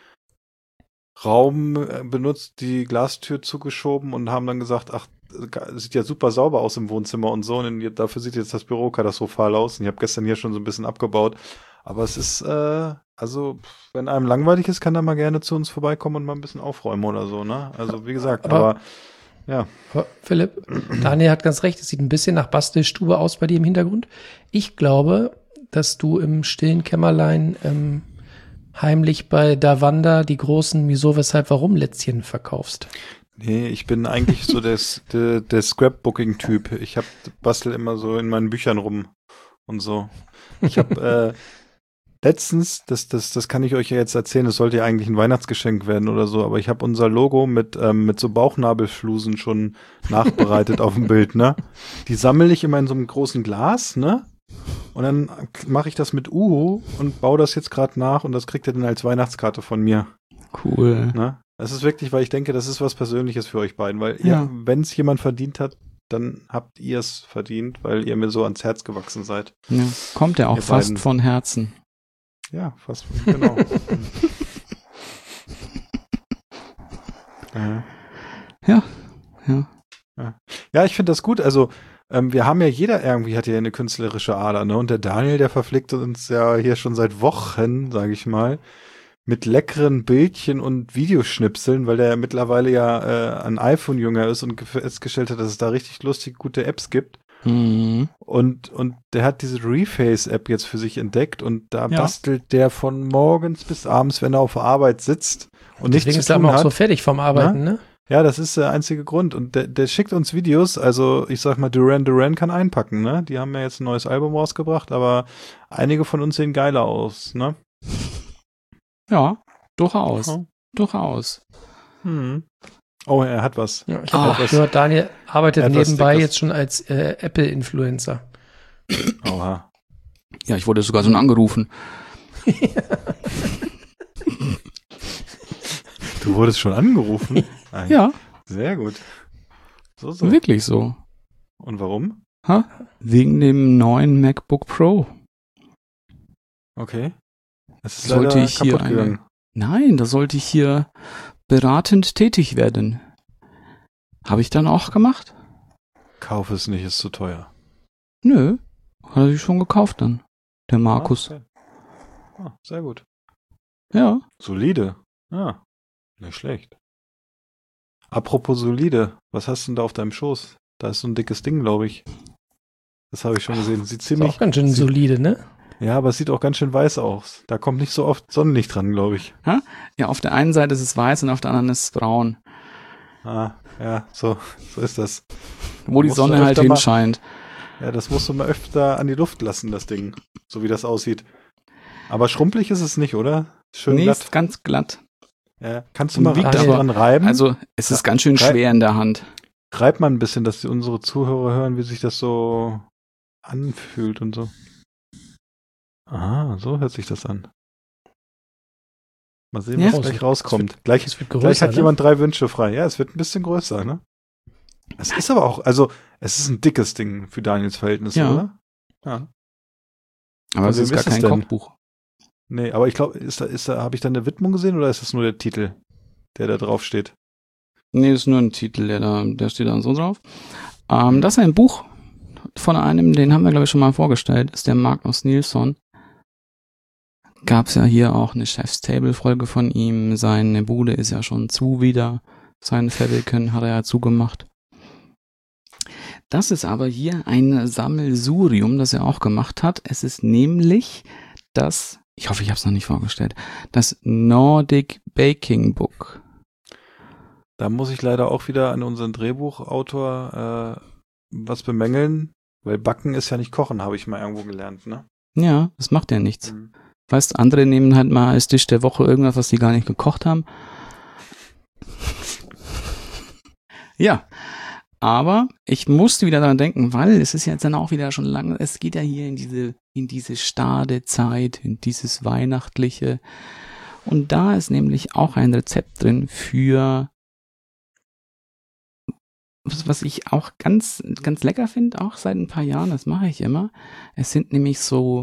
Raum benutzt, die Glastür zugeschoben und haben dann gesagt, ach, sieht ja super sauber aus im Wohnzimmer und so, und dafür sieht jetzt das Büro katastrophal aus. Und ich habe gestern hier schon so ein bisschen abgebaut. Aber es ist, also, wenn einem langweilig ist, kann er mal gerne zu uns vorbeikommen und mal ein bisschen aufräumen oder so, ne? Also, wie gesagt, aber ja. Philipp, Daniel hat ganz recht, es sieht ein bisschen nach Bastelstube aus bei dir im Hintergrund. Ich glaube, dass du im stillen Kämmerlein heimlich bei Davanda die großen Wieso, Weshalb, Warum-Lätzchen verkaufst. Nee, ich bin eigentlich so der Scrapbooking-Typ. Ich bastel immer so in meinen Büchern rum und so. Ich habe letztens, das kann ich euch ja jetzt erzählen, das sollte ja eigentlich ein Weihnachtsgeschenk werden oder so, aber ich habe unser Logo mit so Bauchnabelflusen schon nachbereitet auf dem Bild, ne? Die sammle ich immer in so einem großen Glas, ne? Und dann mache ich das mit Uhu und baue das jetzt gerade nach und das kriegt ihr dann als Weihnachtskarte von mir. Cool. Ne? Das ist wirklich, weil ich denke, das ist was Persönliches für euch beiden, weil wenn es jemand verdient hat, dann habt ihr es verdient, weil ihr mir so ans Herz gewachsen seid. Ja, kommt ja auch fast von Herzen. Ja, fast, genau. Ja, ich finde das gut. Also, wir haben ja jeder hat ja eine künstlerische Ader, ne? Und der Daniel, der verpflichtet uns ja hier schon seit Wochen, sage ich mal, mit leckeren Bildchen und Videoschnipseln, weil der ja mittlerweile ja ein iPhone-Jünger ist und festgestellt hat, dass es da richtig lustig gute Apps gibt. Mhm. Und der hat diese Reface-App jetzt für sich entdeckt und da bastelt der von morgens bis abends, wenn er auf der Arbeit sitzt und nichts zu tun hat. Deswegen ist er auch so fertig vom Arbeiten, ne? Ja, das ist der einzige Grund. Und der schickt uns Videos, also ich sag mal, Duran kann einpacken, ne? Die haben ja jetzt ein neues Album rausgebracht, aber einige von uns sehen geiler aus, ne? Ja, durchaus. Oh. Durchaus. Oh, er hat was. Ja, ich habe auch gehört, Daniel arbeitet nebenbei jetzt schon als Apple-Influencer. Oha. Ja, ich wurde sogar schon angerufen. Du wurdest schon angerufen? Ja. Sehr gut. So. Wirklich so. Und warum? Wegen dem neuen MacBook Pro. Okay. Es ist Sollte leider ich hier kaputt gegangen. Nein, da sollte ich hier beratend tätig werden. Habe ich dann auch gemacht? Kauf es nicht, ist zu teuer. Nö, hat er sich schon gekauft dann, der Markus. Okay. Sehr gut. Ja. Solide. Ja, nicht schlecht. Apropos solide, was hast du denn da auf deinem Schoß? Da ist so ein dickes Ding, glaube ich. Das habe ich schon gesehen. Sieht Ist ziemlich... auch ganz schön solide, ne? Ja, aber es sieht auch ganz schön weiß aus. Da kommt nicht so oft Sonnenlicht dran, glaube ich. Ja, auf der einen Seite ist es weiß und auf der anderen ist es braun. Ja, so ist das. Wo die Musst du Sonne halt öfter mal- hinscheint. Ja, das musst du mal öfter an die Luft lassen, das Ding. So wie das aussieht. Aber schrumpelig ist es nicht, oder? Schön Nee, glatt. ist ganz glatt. Ja, kannst du Und mal wiegt dran reiben? Also, es ist ganz schön schwer in der Hand. Reib mal ein bisschen, dass unsere Zuhörer hören, wie sich das so anfühlt und so. Aha, so hört sich das an. Mal sehen, Ja. was gleich rauskommt. Gleich Es wird gleich größer, hat jemand 3 Wünsche frei. Ja, es wird ein bisschen größer, ne? Es ist aber auch, also, es ist ein dickes Ding für Daniels Verhältnisse, Ja. oder? Ja. Aber Von es ist wem gar ist es kein denn? Kochbuch. Nee, aber ich glaube, habe ich da eine Widmung gesehen oder ist das nur der Titel, der da drauf steht? Nee, das ist nur ein Titel, der steht da so drauf. Das ist ein Buch von einem, den haben wir, glaube ich, schon mal vorgestellt, ist der Magnus Nilsson. Gab's ja hier auch eine Chef's Table-Folge von ihm. Seine Bude ist ja schon zu wieder. Sein Fabriken hat er ja zugemacht. Das ist aber hier ein Sammelsurium, das er auch gemacht hat. Es ist nämlich das, ich hoffe, ich habe es noch nicht vorgestellt, das Nordic Baking Book. Da muss ich leider auch wieder an unseren Drehbuchautor was bemängeln, weil Backen ist ja nicht Kochen, habe ich mal irgendwo gelernt, ne? Ja, das macht ja nichts. Mhm. Weißt, andere nehmen halt mal als Tisch der Woche irgendwas, was sie gar nicht gekocht haben. Ja, aber ich musste wieder daran denken, weil es ist jetzt dann auch wieder schon lange, es geht ja hier in diese Stadezeit, in dieses Weihnachtliche. Und da ist nämlich auch ein Rezept drin für, was ich auch ganz, ganz lecker finde, auch seit ein paar Jahren, das mache ich immer. Es sind nämlich so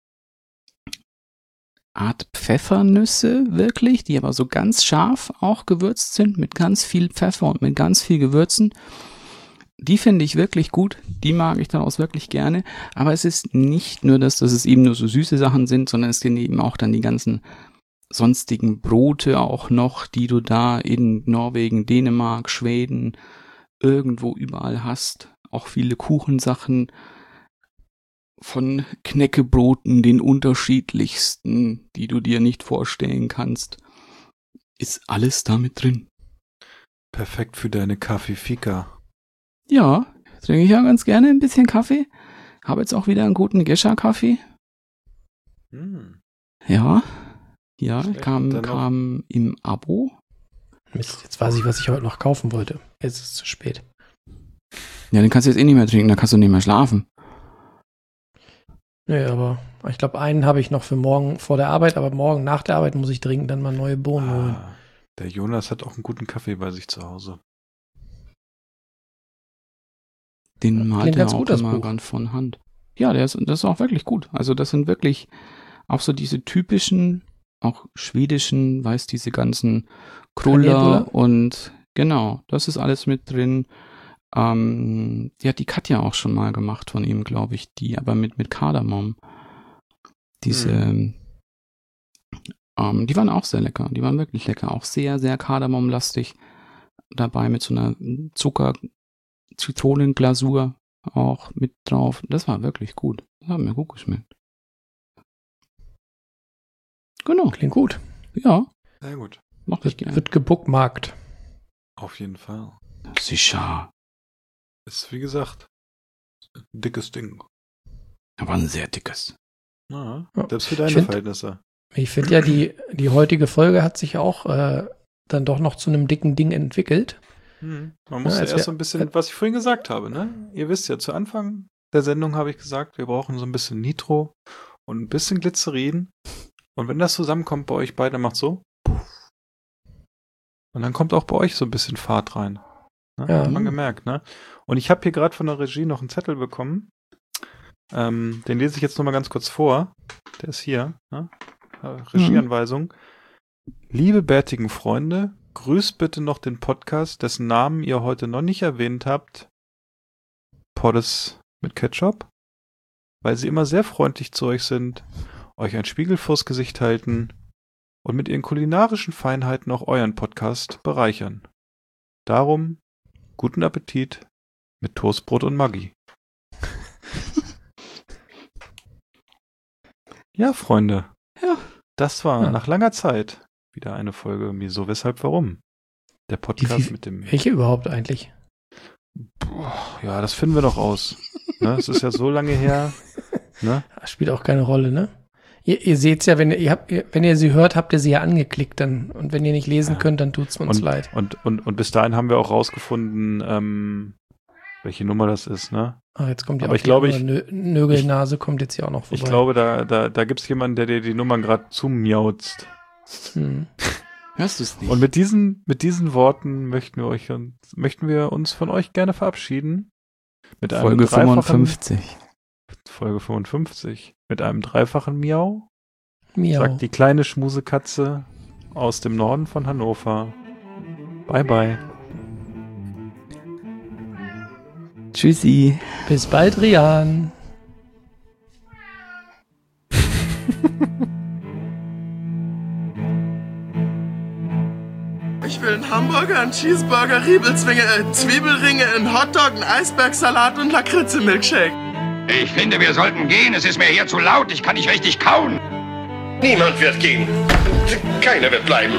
Art Pfeffernüsse wirklich, die aber so ganz scharf auch gewürzt sind, mit ganz viel Pfeffer und mit ganz viel Gewürzen. Die finde ich wirklich gut, die mag ich daraus wirklich gerne, aber es ist nicht nur das, dass es eben nur so süße Sachen sind, sondern es sind eben auch dann die ganzen sonstigen Brote auch noch, die du da in Norwegen, Dänemark, Schweden, irgendwo überall hast. Auch viele Kuchensachen, von Knäckebroten, den unterschiedlichsten, die du dir nicht vorstellen kannst, ist alles damit drin. Perfekt für deine Kaffee-Fika. Ja, trinke ich ja ganz gerne ein bisschen Kaffee. Habe jetzt auch wieder einen guten Gescher-Kaffee. Ja, Schlecht. kam im Abo. Mist, jetzt weiß ich, was ich heute noch kaufen wollte. Jetzt ist es zu spät. Ja, den kannst du jetzt eh nicht mehr trinken, da kannst du nicht mehr schlafen. Nee, aber ich glaube, einen habe ich noch für morgen vor der Arbeit, aber morgen nach der Arbeit muss ich dringend dann mal neue Bohnen holen. Der Jonas hat auch einen guten Kaffee bei sich zu Hause. Den malt klingt er ganz auch gut, das immer Buch. ganz von Hand. Ja, das ist auch wirklich gut. Also das sind wirklich auch so diese typischen, auch schwedischen, weißt, diese ganzen Kruller Kanelbulle? und genau, das ist alles mit drin. Die hat die Katja auch schon mal gemacht von ihm, glaube ich, die aber mit Kardamom. Diese, die waren auch sehr lecker, die waren wirklich lecker, auch sehr, sehr Kardamomlastig dabei mit so einer Zitronenglasur auch mit drauf. Das war wirklich gut. Das hat mir gut geschmeckt. Genau. Klingt gut. Ja, Sehr gut. mochte ich gerne. Wird gebookmarkt. Auf jeden Fall. Sicher. Ist, wie gesagt, ein dickes Ding. Aber ein sehr dickes. Ja, Ja. selbst für deine Ich find- Verhältnisse. Ich finde ja, die heutige Folge hat sich auch dann doch noch zu einem dicken Ding entwickelt. Man muss ja als erst so ein bisschen, was ich vorhin gesagt habe, ne? Ihr wisst ja, zu Anfang der Sendung habe ich gesagt, wir brauchen so ein bisschen Nitro und ein bisschen Glycerin. Und wenn das zusammenkommt bei euch beiden, macht so. Und dann kommt auch bei euch so ein bisschen Fahrt rein. Ne? Ja. Hat man gemerkt, ne? Und ich habe hier gerade von der Regie noch einen Zettel bekommen. Den lese ich jetzt nur mal ganz kurz vor. Der ist hier. Ne? Regieanweisung. Liebe bärtigen Freunde, grüßt bitte noch den Podcast, dessen Namen ihr heute noch nicht erwähnt habt. Poddes mit Ketchup. Weil sie immer sehr freundlich zu euch sind, euch einen Spiegel vors Gesicht halten und mit ihren kulinarischen Feinheiten auch euren Podcast bereichern. Darum guten Appetit mit Toastbrot und Maggi. Ja, Freunde. Ja. Das war nach langer Zeit wieder eine Folge Wieso, Weshalb, Warum. Der Podcast mit dem... Welche überhaupt eigentlich? Ja, das finden wir doch aus. Ne? Es ist ja so lange her. Ne? Spielt auch keine Rolle, ne? Ihr seht's ja, wenn ihr sie hört, habt ihr sie ja angeklickt dann. Und wenn ihr nicht lesen könnt, dann tut's uns leid. Und bis dahin haben wir auch rausgefunden, welche Nummer das ist, ne? Ach, jetzt kommt ja aber auch Nögelnase kommt jetzt hier auch noch vorbei. Ich glaube, da gibt's jemanden, der dir die Nummern gerade zumiauzt. Hörst du es nicht? Und mit diesen Worten möchten wir uns von euch gerne verabschieden. Mit einem Folge 55. Folge 55. Mit einem dreifachen Miau. Miau. Sagt die kleine Schmusekatze aus dem Norden von Hannover. Bye, bye. Tschüssi. Bis bald, Rian. Ich will einen Hamburger, einen Cheeseburger, Riebelzwinge, Zwiebelringe, einen Hotdog, einen Eisbergsalat und Lakritze-Milkshake. Ich finde, wir sollten gehen. Es ist mir hier zu laut. Ich kann nicht richtig kauen. Niemand wird gehen. Keiner wird bleiben.